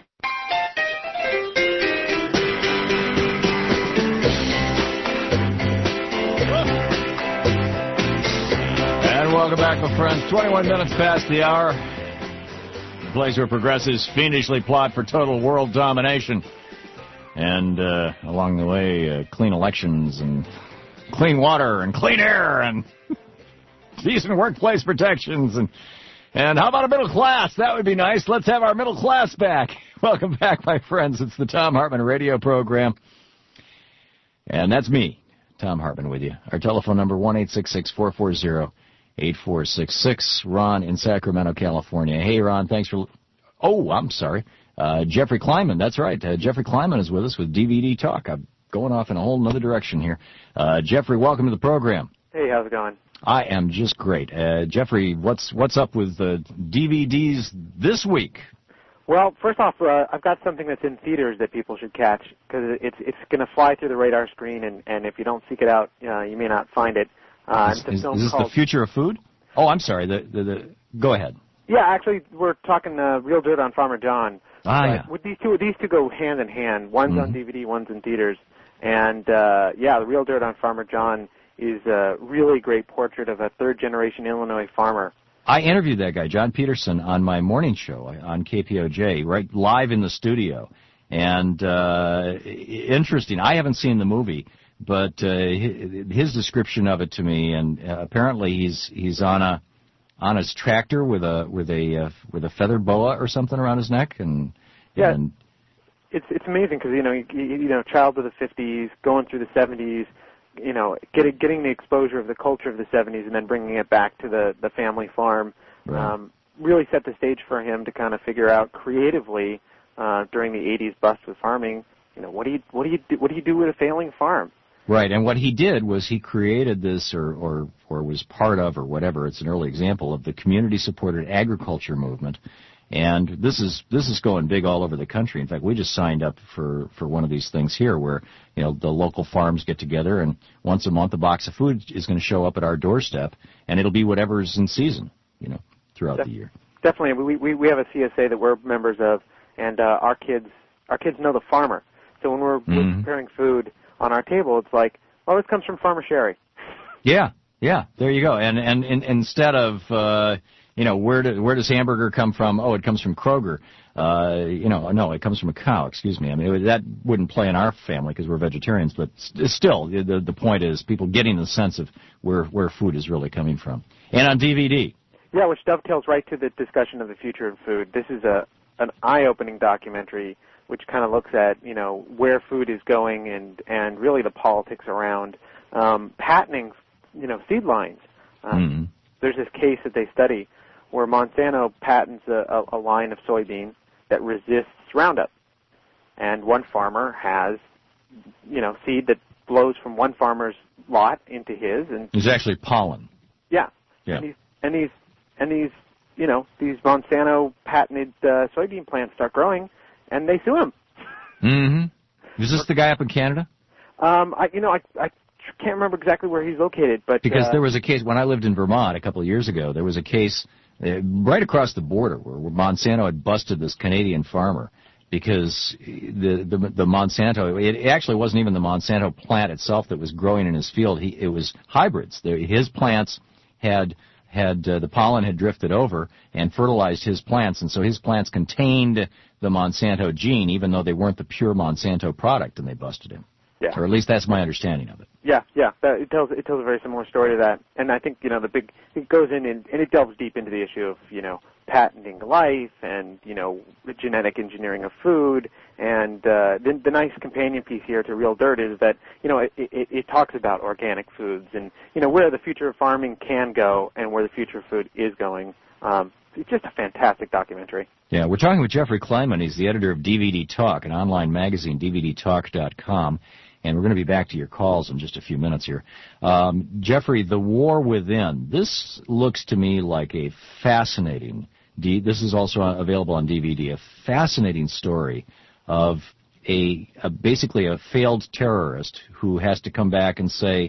And welcome back, my friends. 21 minutes past the hour. The place where progressives fiendishly plot for total world domination. And along the way, clean elections and clean water and clean air and decent workplace protections. And how about a middle class? That would be nice. Let's have our middle class back. Welcome back, my friends. It's the Thom Hartmann radio program. And that's me, Thom Hartmann, with you. Our telephone number, 1-866-440-8466. Ron in Sacramento, California. Hey, Ron, thanks for... Oh, I'm sorry. Jeffrey Kleinman, that's right. Jeffrey Kleinman is with us with DVD Talk. I'm going off in a whole other direction here. Jeffrey, welcome to the program. Hey, how's it going? I am just great. Jeffrey, what's up with the DVDs this week? Well, first off, I've got something that's in theaters that people should catch because it's going to fly through the radar screen, and if you don't seek it out, you may not find it. Is this The Future of Food? Oh, I'm sorry. Go ahead. Yeah, actually, we're talking Real Dirt on Farmer John. Yeah. With these two go hand in hand. One's on DVD, one's in theaters, and the Real Dirt on Farmer John is a really great portrait of a third-generation Illinois farmer. I interviewed that guy, John Peterson, on my morning show on KPOJ, right live in the studio. And interesting. I haven't seen the movie, but his description of it to me, and apparently he's on his tractor with a feather boa or something around his neck, and it's amazing because child of the 50s, going through the 70s. Getting the exposure of the culture of the 70s and then bringing it back to the family farm really set the stage for him to kind of figure out creatively during the 80s bust with farming. What do you do with a failing farm? Right, and what he did was he created this or was part of or whatever. It's an early example of the community-supported agriculture movement. And this is going big all over the country. In fact, we just signed up for one of these things here where, the local farms get together and once a month a box of food is going to show up at our doorstep, and it'll be whatever's in season, throughout the year. Definitely. We have a CSA that we're members of, and our kids know the farmer. So when we're preparing food on our table, it's like, oh, this comes from Farmer Sherry. Yeah, there you go. And instead of where does hamburger come from? Oh, it comes from Kroger. No, it comes from a cow. Excuse me. I mean, that wouldn't play in our family because we're vegetarians. But still, the point is people getting the sense of where food is really coming from. And on DVD. Yeah, which dovetails right to the discussion of the future of food. This is an eye-opening documentary which kind of looks at where food is going and really the politics around patenting seed lines. There's this case that they study where Monsanto patents a line of soybean that resists Roundup. And one farmer has, seed that blows from one farmer's lot into his. And it's actually pollen. Yeah. And these Monsanto patented soybean plants start growing, and they sue him. Is this the guy up in Canada? I can't remember exactly where he's located, but because there was a case when I lived in Vermont a couple of years ago. There was a case right across the border where Monsanto had busted this Canadian farmer because the Monsanto. It actually wasn't even the Monsanto plant itself that was growing in his field. It was hybrids. His plants had the pollen had drifted over and fertilized his plants, and so his plants contained the Monsanto gene, even though they weren't the pure Monsanto product, and they busted him. Yeah. Or at least that's my understanding of it. Yeah. It tells a very similar story to that, and I think it goes in and it delves deep into the issue of patenting life and the genetic engineering of food, and the nice companion piece here to Real Dirt is that it talks about organic foods and where the future of farming can go and where the future of food is going. It's just a fantastic documentary. Yeah, we're talking with Jeffrey Kleinman. He's the editor of DVD Talk, an online magazine, DVDTalk.com. And we're going to be back to your calls in just a few minutes here. Jeffrey, The War Within. This looks to me like a fascinating, this is also available on DVD, a fascinating story of basically a failed terrorist who has to come back and say,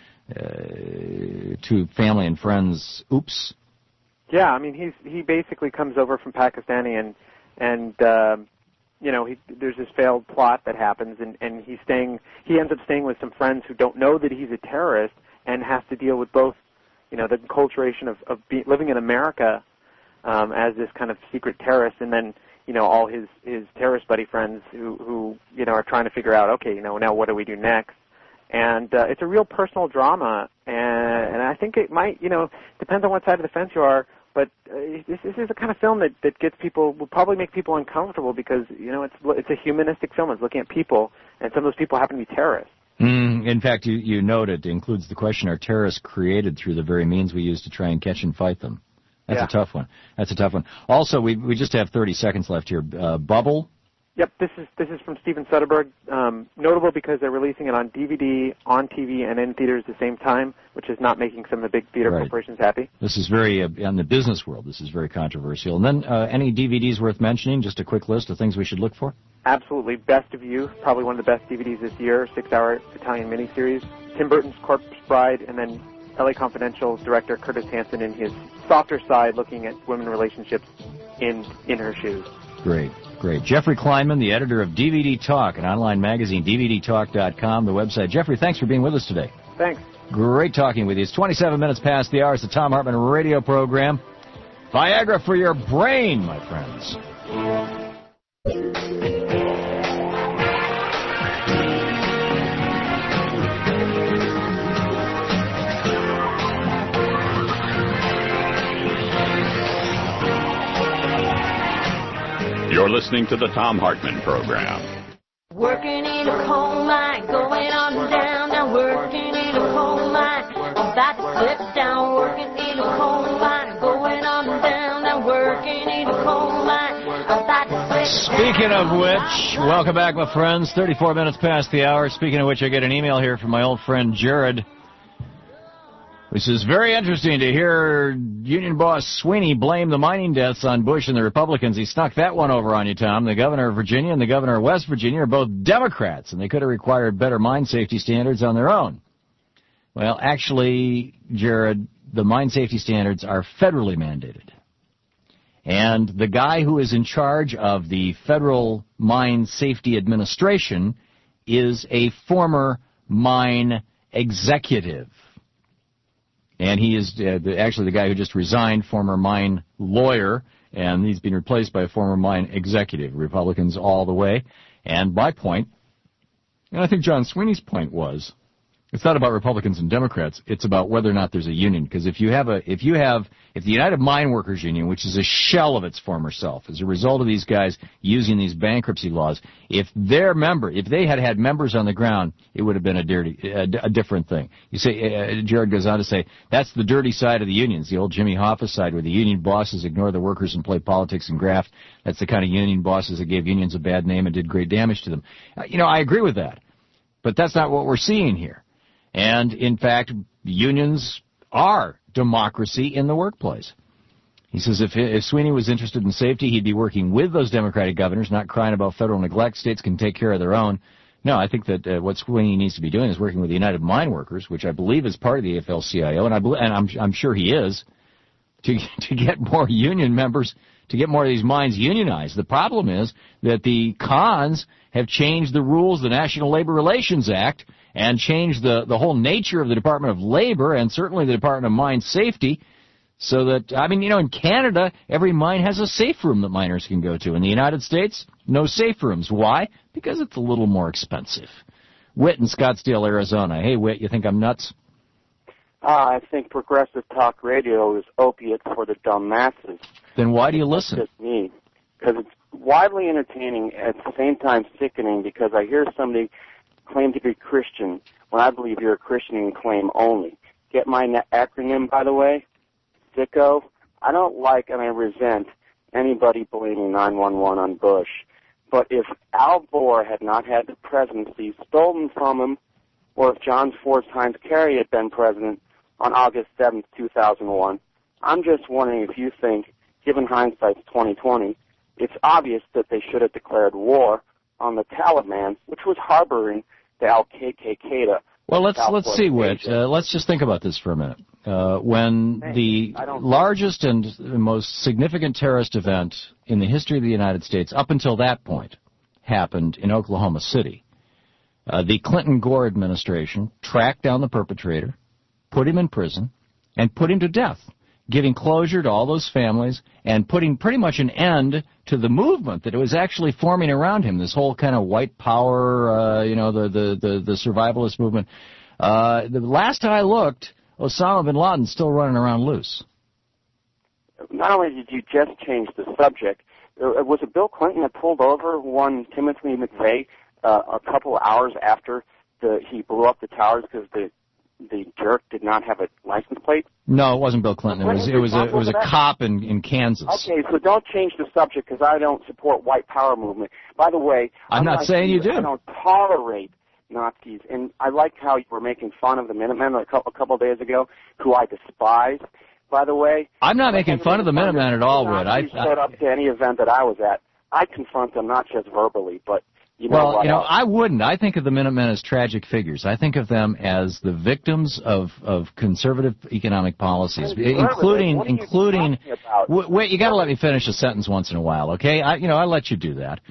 to family and friends, oops. Yeah, I mean, he basically comes over from Pakistani and there's this failed plot that happens, and he ends up staying with some friends who don't know that he's a terrorist and has to deal with both, the enculturation of living in America as this kind of secret terrorist, and then, all his terrorist buddy friends who are trying to figure out, okay, now what do we do next? And it's a real personal drama, and I think it might, depends on what side of the fence you are. But this is the kind of film that gets people, will probably make people uncomfortable because, it's a humanistic film. It's looking at people, and some of those people happen to be terrorists. In fact, you note it includes the question, are terrorists created through the very means we use to try and catch and fight them? That's a tough one. That's a tough one. Also, we just have 30 seconds left here. Bubble? Yep, this is from Steven Soderbergh. Notable because they're releasing it on DVD, on TV, and in theaters at the same time, which is not making some of the big theater corporations happy. This is very, in the business world, this is very controversial. And then any DVDs worth mentioning, just a quick list of things we should look for? Absolutely. Best of You, probably one of the best DVDs this year, 6-hour Italian miniseries. Tim Burton's Corpse Bride, and then LA Confidential director Curtis Hanson in his softer side, looking at women relationships in her shoes. Great. Jeffrey Kleinman, the editor of DVD Talk, an online magazine, DVDTalk.com, the website. Jeffrey, thanks for being with us today. Thanks. Great talking with you. It's 27 minutes past the hour. It's the Thom Hartmann radio program. Viagra for your brain, my friends. You're listening to the Thom Hartmann program. Working in a coal mine, going on and down, now working in a coal mine, about to slip down, working in a coal mine, going on and down, now working in a coal mine, about to slip down. Speaking of which, welcome back, my friends. 34 minutes past the hour. Speaking of which, I get an email here from my old friend Jared. This is very interesting to hear union boss Sweeney blame the mining deaths on Bush and the Republicans. He snuck that one over on you, Tom. The governor of Virginia and the governor of West Virginia are both Democrats, and they could have required better mine safety standards on their own. Well, actually, Jared, the mine safety standards are federally mandated. And the guy who is in charge of the Federal Mine Safety Administration is a former mine executive. And he is actually the guy who just resigned, former mine lawyer, and he's been replaced by a former mine executive. Republicans all the way. And my point, and I think John Sweeney's point was, it's not about Republicans and Democrats. It's about whether or not there's a union. Because if the United Mine Workers Union, which is a shell of its former self, as a result of these guys using these bankruptcy laws, if they had had members on the ground, it would have been a different thing. You say, Jared goes on to say, that's the dirty side of the unions, the old Jimmy Hoffa side, where the union bosses ignore the workers and play politics and graft. That's the kind of union bosses that gave unions a bad name and did great damage to them. I agree with that. But that's not what we're seeing here. And, in fact, unions are democracy in the workplace. He says if Sweeney was interested in safety, he'd be working with those Democratic governors, not crying about federal neglect. States can take care of their own. No, I think that what Sweeney needs to be doing is working with the United Mine Workers, which I believe is part of the AFL-CIO, and I'm sure he is, to get more union members, to get more of these mines unionized. The problem is that the cons have changed the rules of the National Labor Relations Act and changed the whole nature of the Department of Labor and certainly the Department of Mine Safety, so that, in Canada, every mine has a safe room that miners can go to. In the United States, no safe rooms. Why? Because it's a little more expensive. Whit in Scottsdale, Arizona. Hey, Whit, you think I'm nuts? I think progressive talk radio is opiate for the dumb masses. Then why do you listen? That's just me. Because it's widely entertaining, at the same time sickening, because I hear somebody claim to be Christian when I believe you're a Christian in claim only. Get my acronym, by the way? Sicko. I don't like and I resent anybody blaming 911 on Bush. But if Al Gore had not had the presidency stolen from him, or if John Ford Heinz Kerry had been president on August 7th, 2001, I'm just wondering if you think, given hindsight's 2020, it's obvious that they should have declared war on the Taliban, which was harboring the Al-Qaeda. Well, let's see, Whit. Let's just think about this for a minute. When the largest and most significant terrorist event in the history of the United States, up until that point, happened in Oklahoma City, the Clinton-Gore administration tracked down the perpetrator, put him in prison, and put him to death, giving closure to all those families and putting pretty much an end to the movement that was actually forming around him, this whole kind of white power, the survivalist movement. The last I looked, Osama bin Laden's still running around loose. Not only did you just change the subject, was it Bill Clinton that pulled over one Timothy McVeigh a couple hours after he blew up the towers because the jerk did not have a license plate? No, it wasn't Bill Clinton. It was a cop in Kansas. Okay, so don't change the subject because I don't support white power movement. By the way, I'm not saying you do. I don't tolerate Nazis, and I like how you were making fun of the Minutemen a couple of days ago, who I despise. By the way, I'm not making fun of the Minutemen at all, Wood. I showed up to any event that I was at. I confront them not just verbally, but I wouldn't. I think of the Minutemen as tragic figures. I think of them as the victims of conservative economic policies, including. Wait, you got to let me finish a sentence once in a while, okay? I let you do that.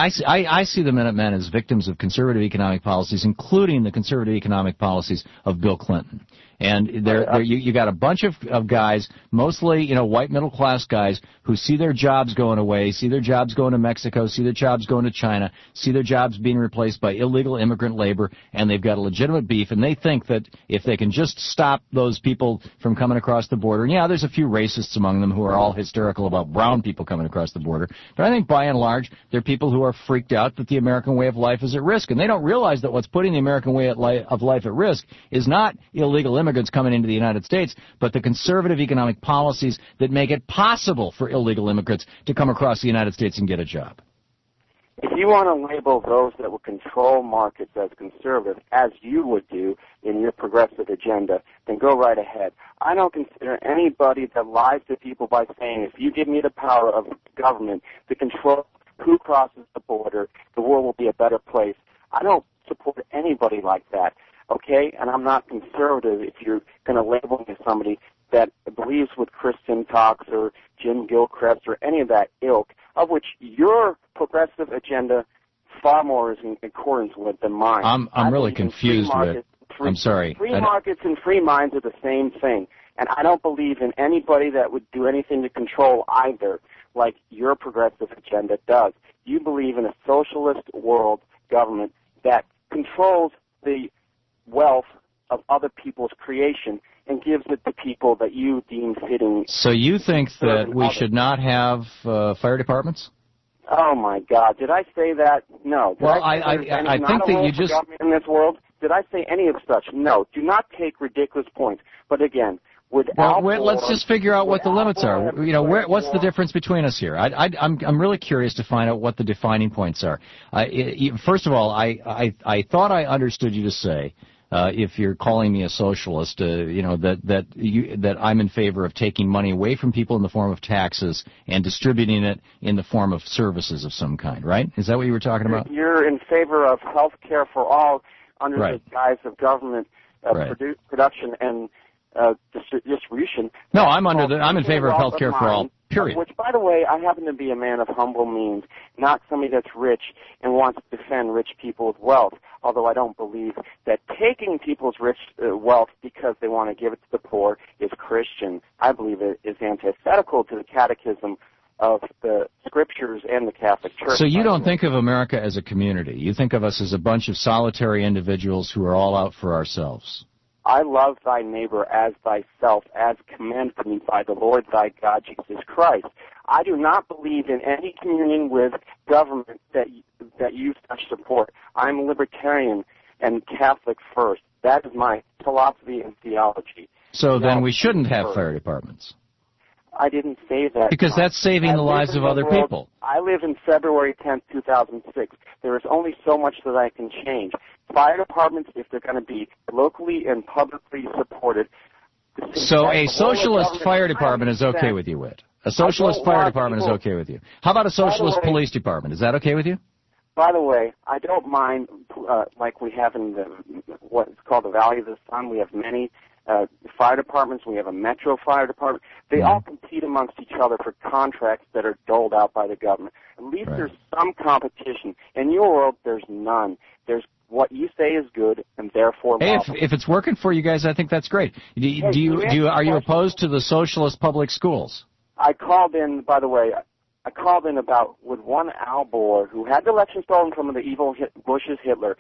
I see the Minutemen as victims of conservative economic policies, including the conservative economic policies of Bill Clinton. And you got a bunch of guys, mostly white middle class guys, who see their jobs going away, see their jobs going to Mexico, see their jobs going to China, see their jobs being replaced by illegal immigrant labor, and they've got a legitimate beef, and they think that if they can just stop those people from coming across the border, and yeah, there's a few racists among them who are all hysterical about brown people coming across the border, but I think by and large they're people who are freaked out that the American way of life is at risk, and they don't realize that what's putting the American way of life at risk is not illegal immigrants coming into the United States, but the conservative economic policies that make it possible for illegal immigrants to come across the United States and get a job. If you want to label those that will control markets as conservative, as you would do in your progressive agenda, then go right ahead. I don't consider anybody that lies to people by saying, if you give me the power of government to control who crosses the border, the world will be a better place. I don't support anybody like that. Okay, and I'm not conservative if you're going to label me as somebody that believes with Christian Talks or Jim Gilchrist or any of that ilk, of which your progressive agenda far more is in accordance with than mine. I'm really confused with it. I'm sorry. Free markets and free minds are the same thing, and I don't believe in anybody that would do anything to control either, like your progressive agenda does. You believe in a socialist world government that controls the wealth of other people's creation and gives it to people that you deem fitting. So you think that we should not have fire departments? Oh my God! Did I say that? No. Well, I think that you just in this world. Did I say any of such? No. Do not take ridiculous points. But again, let's just figure out what the limits are. What's the difference between us here? I'm really curious to find out what the defining points are. First of all, I thought I understood you to say, if you're calling me a socialist, that I'm in favor of taking money away from people in the form of taxes and distributing it in the form of services of some kind, right? Is that what you were talking about? You're in favor of health care for all under the guise of government production and distribution. No, I'm in favor of health care for all. Period. Which, by the way, I happen to be a man of humble means, not somebody that's rich and wants to defend rich people's wealth, although I don't believe that taking people's rich wealth because they want to give it to the poor is Christian. I believe it is antithetical to the catechism of the Scriptures and the Catholic Church. So you don't think of America as a community. You think of us as a bunch of solitary individuals who are all out for ourselves. I love thy neighbor as thyself, as commanded me by the Lord thy God, Jesus Christ. I do not believe in any communion with government that you such support. I'm libertarian and Catholic first. That is my philosophy and theology. So then we shouldn't have fire departments. I didn't say that. Because that's saving the lives of other people. I live in February 10th, 2006. There is only so much that I can change. Fire departments, if they're going to be locally and publicly supported. So a socialist fire department is okay with you, Whit? A socialist fire department is okay with you? How about a socialist police department? Is that okay with you? By the way, I don't mind, like we have in what's called the Valley of the Sun. We have many fire departments. We have a metro fire department. They all compete amongst each other for contracts that are doled out by the government. At least there's some competition. In your world, there's none. There's what you say is good, and therefore lawful. Hey, if it's working for you guys, I think that's great. Are you opposed to the socialist public schools? I called in, by the way, about with one Al Gore who had the election stolen from the evil Bush's Hitler,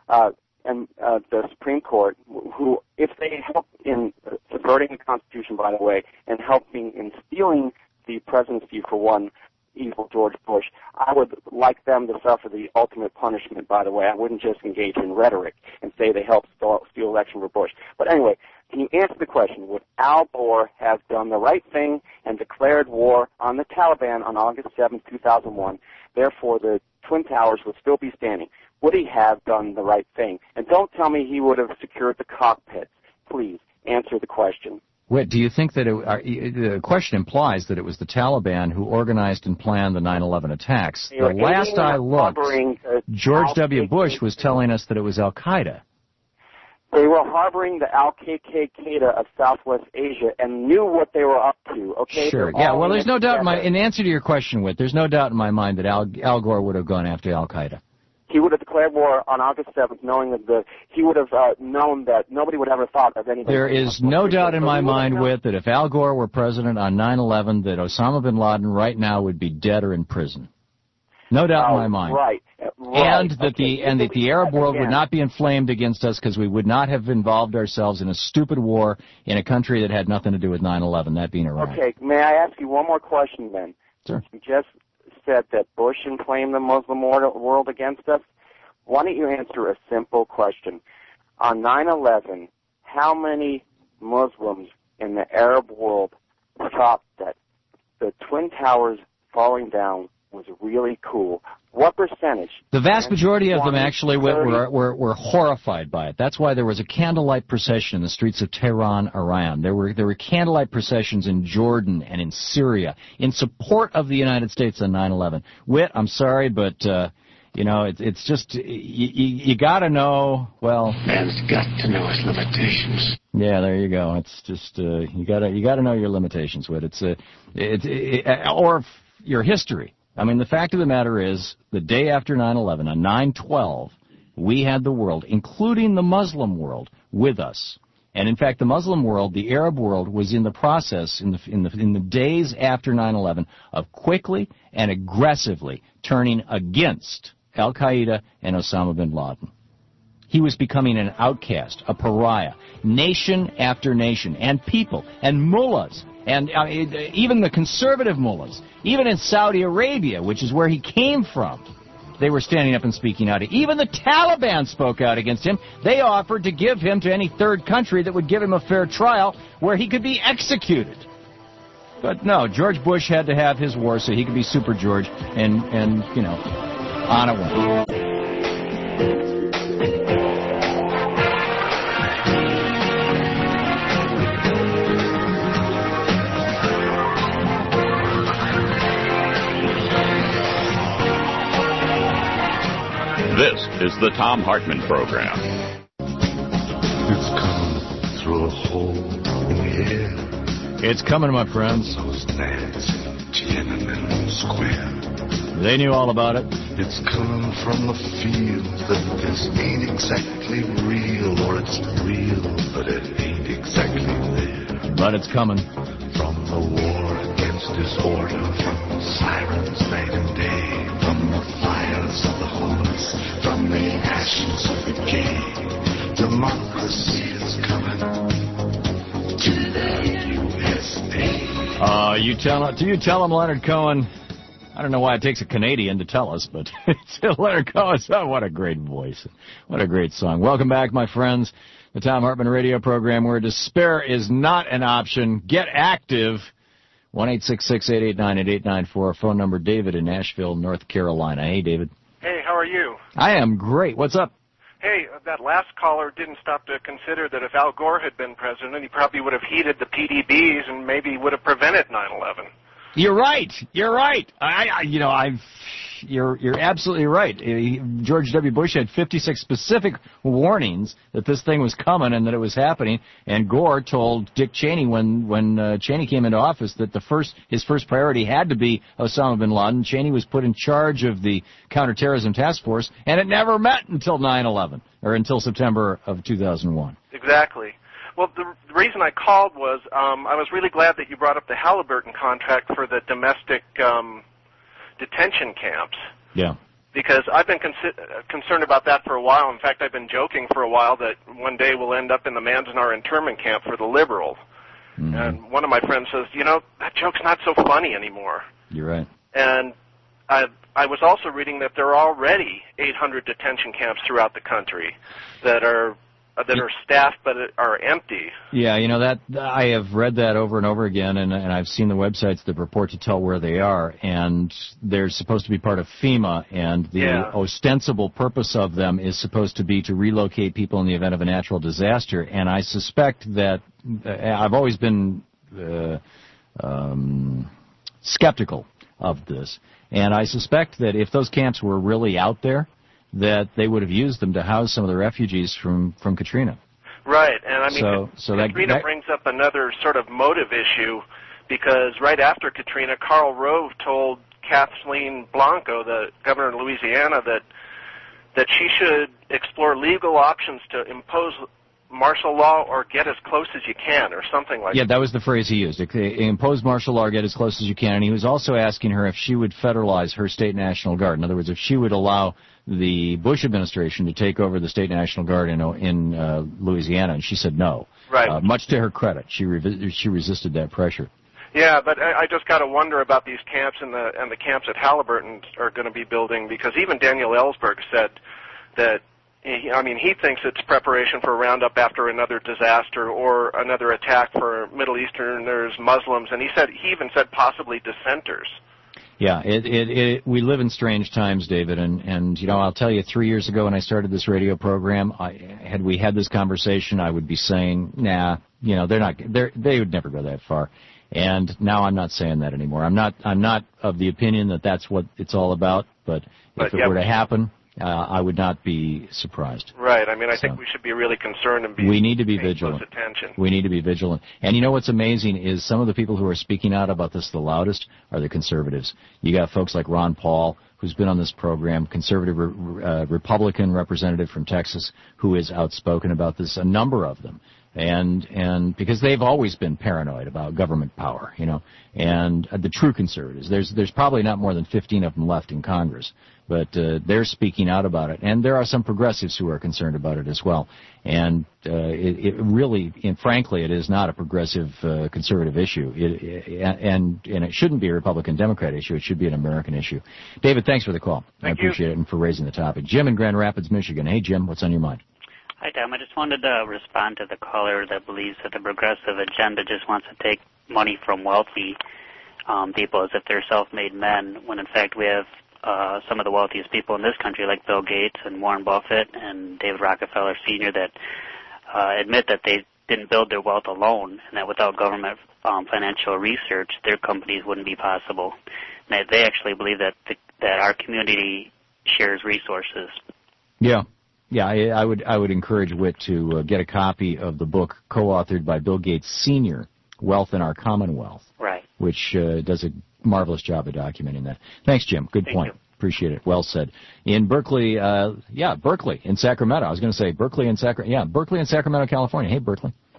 and the Supreme Court, who, if they help in subverting the Constitution, by the way, and helping in stealing the presidency for one evil George Bush, I would like them to suffer the ultimate punishment, by the way. I wouldn't just engage in rhetoric and say they helped steal election for Bush. But anyway, can you answer the question, would Al Gore have done the right thing and declared war on the Taliban on August 7, 2001? Therefore, the Twin Towers would still be standing. Would he have done the right thing? And don't tell me he would have secured the cockpits. Please, answer the question. Whit, do you think that the question implies that it was the Taliban who organized and planned the 9/11 attacks? The last I looked, George W. Bush was telling us that it was Al-Qaeda. They were harboring the Al-Qaeda of Southwest Asia and knew what they were up to. Okay. Sure. Yeah. Well, there's no doubt in answer to your question, Whit, there's no doubt in my mind that Al Gore would have gone after Al-Qaeda. He would have declared war on August 7th, knowing that he would have known that nobody would ever thought of anything. There is no doubt in my mind, Whit, that if Al Gore were president on 9/11, that Osama bin Laden right now would be dead or in prison. No doubt in my mind. Right. And that the Arab world would not be inflamed against us because we would not have involved ourselves in a stupid war in a country that had nothing to do with 9/11, that being Iran. Okay. May I ask you one more question then? Sure. You just said that Bush inflamed the Muslim world against us. Why don't you answer a simple question? On 9/11, how many Muslims in the Arab world thought that the Twin Towers falling down was really cool? What percentage? The vast majority of them actually were horrified by it. That's why there was a candlelight procession in the streets of Tehran, Iran. There were candlelight processions in Jordan and in Syria in support of the United States on 9/11. Whit, I'm sorry, but it's just you got to know. Well, man's got to know his limitations. Yeah, there you go. It's just you got to know your limitations, Whit. Or your history. I mean, the fact of the matter is, the day after 9/11, on 9/12, we had the world, including the Muslim world, with us. And in fact, the Muslim world, the Arab world, was in the process in the days after 9/11 of quickly and aggressively turning against Al-Qaeda and Osama bin Laden. He was becoming an outcast, a pariah, nation after nation, and people, and mullahs. And even the conservative mullahs, even in Saudi Arabia, which is where he came from, they were standing up and speaking out. Even the Taliban spoke out against him. They offered to give him to any third country that would give him a fair trial where he could be executed. But no, George Bush had to have his war so he could be Super George, and on it went. This is the Thom Hartmann Program. It's come through a hole in the air. It's coming, my friends. Those nags in Tiananmen Square. They knew all about it. It's coming from the field that this ain't exactly real, or it's real, but it ain't exactly there. But it's coming. From the war against disorder from sirens night and day, from the fires of the horse, from the ashes of the gay. Democracy is coming to the USA. You tell him, Leonard Cohen. I don't know why it takes a Canadian to tell us, but it's Leonard Cohen. Oh, what a great voice. What a great song. Welcome back, my friends. The Thom Hartmann radio program where despair is not an option. Get active. 1-866-889-8894. Phone number David in Nashville, North Carolina. Hey, David. Hey, how are you? I am great. What's up? Hey, that last caller didn't stop to consider that if Al Gore had been president, he probably would have heeded the PDBs and maybe would have prevented 9/11. You're right. You're right. You're absolutely right. George W. Bush had 56 specific warnings that this thing was coming and that it was happening. And Gore told Dick Cheney when Cheney came into office that his first priority had to be Osama bin Laden. Cheney was put in charge of the counterterrorism task force, and it never met until 9/11 or until September of 2001. Exactly. Well, the reason I called was I was really glad that you brought up the Halliburton contract for the domestic detention camps. Yeah. Because I've been concerned about that for a while. In fact, I've been joking for a while that one day we'll end up in the Manzanar internment camp for the liberals. Mm-hmm. And one of my friends says, that joke's not so funny anymore. You're right. And I was also reading that there are already 800 detention camps throughout the country that are staffed but are empty. Yeah, that I have read that over and over again, and I've seen the websites that report to tell where they are, and they're supposed to be part of FEMA, and the ostensible purpose of them is supposed to be to relocate people in the event of a natural disaster, and I suspect that I've always been skeptical of this, and I suspect that if those camps were really out there, that they would have used them to house some of the refugees from Katrina. Right, and I mean, Katrina brings up another sort of motive issue, because right after Katrina, Karl Rove told Kathleen Blanco, the governor of Louisiana, that she should explore legal options to impose martial law or get as close as you can, or something like that. Yeah, that was the phrase he used. Impose martial law or get as close as you can. And he was also asking her if she would federalize her state National Guard. In other words, if she would allow the Bush administration to take over the state National Guard in Louisiana, and she said no. Right. Much to her credit, she resisted that pressure. Yeah, but I just got to wonder about these camps and the camps that Halliburton are going to be building, because even Daniel Ellsberg said that he thinks it's preparation for a roundup after another disaster or another attack for Middle Easterners, Muslims, and he even said possibly dissenters. Yeah, we live in strange times, David, and I'll tell you, 3 years ago when I started this radio program, had we had this conversation, I would be saying, nah, they would never go that far. And now I'm not saying that anymore. I'm not of the opinion that that's what it's all about, but if it were to happen, I would not be surprised. Right. I think we should be really concerned and we need to be vigilant. Close attention. We need to be vigilant. And what's amazing is some of the people who are speaking out about this the loudest are the conservatives. You got folks like Ron Paul, who's been on this program, conservative Republican representative from Texas, who is outspoken about this, a number of them. And because they've always been paranoid about government power, and the true conservatives. There's probably not more than 15 of them left in Congress, but they're speaking out about it. And there are some progressives who are concerned about it as well. And it really, and frankly, it is not a progressive conservative issue. And it shouldn't be a Republican-Democrat issue. It should be an American issue. David, thanks for the call. I appreciate it and for raising the topic. Jim in Grand Rapids, Michigan. Hey, Jim, what's on your mind? Hi, Tom. I just wanted to respond to the caller that believes that the progressive agenda just wants to take money from wealthy people as if they're self-made men, when in fact we have some of the wealthiest people in this country, like Bill Gates and Warren Buffett and David Rockefeller Sr., that admit that they didn't build their wealth alone, and that without government financial research, their companies wouldn't be possible. And they actually believe that our community shares resources. Yeah. Yeah, I would encourage Whit to get a copy of the book co-authored by Bill Gates Sr., Wealth in Our Commonwealth, right, which does a marvelous job of documenting that. Thanks, Jim. Good point. Appreciate it. Well said. In Berkeley, Berkeley in Sacramento. I was going to say Berkeley in Sacramento, California. Hey, Berkeley. Hey,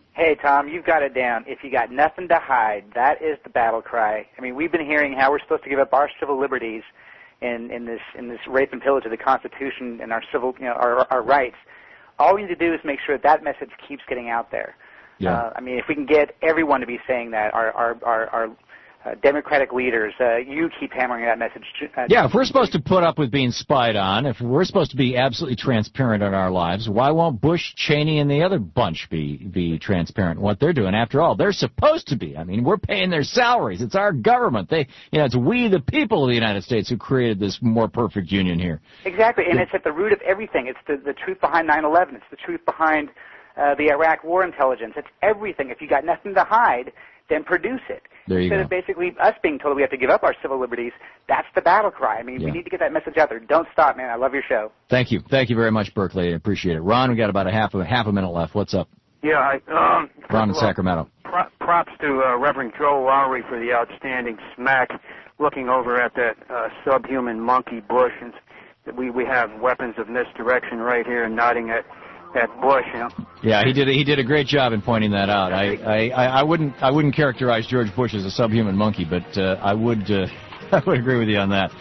Tom, you've got it down. If you got nothing to hide, that is the battle cry. I mean, we've been hearing how we're supposed to give up our civil liberties in this rape and pillage of the Constitution and our civil, our rights. All we need to do is make sure that message keeps getting out there. Yeah. I mean, if we can get everyone to be saying that, our Democratic leaders, you keep hammering that message. Yeah, if we're supposed to put up with being spied on, if we're supposed to be absolutely transparent in our lives, why won't Bush, Cheney, and the other bunch be transparent in what they're doing? After all, they're supposed to be. I mean, we're paying their salaries. It's our government. It's we, the people of the United States, who created this more perfect union here. Exactly, and it's at the root of everything. It's the truth behind 9/11. It's the truth behind the Iraq War intelligence. It's everything. If you got nothing to hide, then produce it. There you Instead go. of basically us being told we have to give up our civil liberties, that's the battle cry. I mean, we need to get that message out there. Don't stop, man. I love your show. Thank you. Thank you very much, Berkeley. I appreciate it. Ron, we got about a half a minute left. What's up? Yeah, Ron in Sacramento. Props to Reverend Joe Lowry for the outstanding smack, looking over at that subhuman monkey Bush. And we have weapons of misdirection right here, and nodding at Bush. Yeah, he did a great job in pointing that out. I wouldn't characterize George Bush as a subhuman monkey, but I would agree with you on that.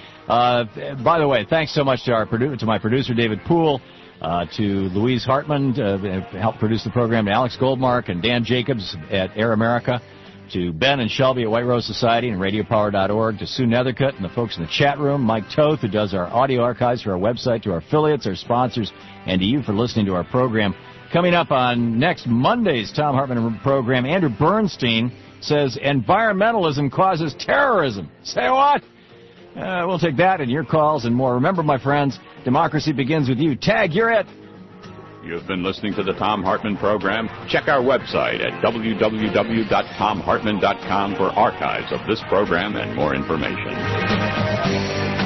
By the way, thanks so much to my producer David Poole, to Louise Hartman to help produce the program, to Alex Goldmark and Dan Jacobs at Air America, to Ben and Shelby at White Rose Society and RadioPower.org, to Sue Nethercutt and the folks in the chat room, Mike Toth, who does our audio archives for our website, to our affiliates, our sponsors, and to you for listening to our program. Coming up on next Monday's Thom Hartmann program, Andrew Bernstein says environmentalism causes terrorism. Say what? We'll take that and your calls and more. Remember, my friends, democracy begins with you. Tag, you're it. You've been listening to the Thom Hartmann program. Check our website at www.thomhartmann.com for archives of this program and more information.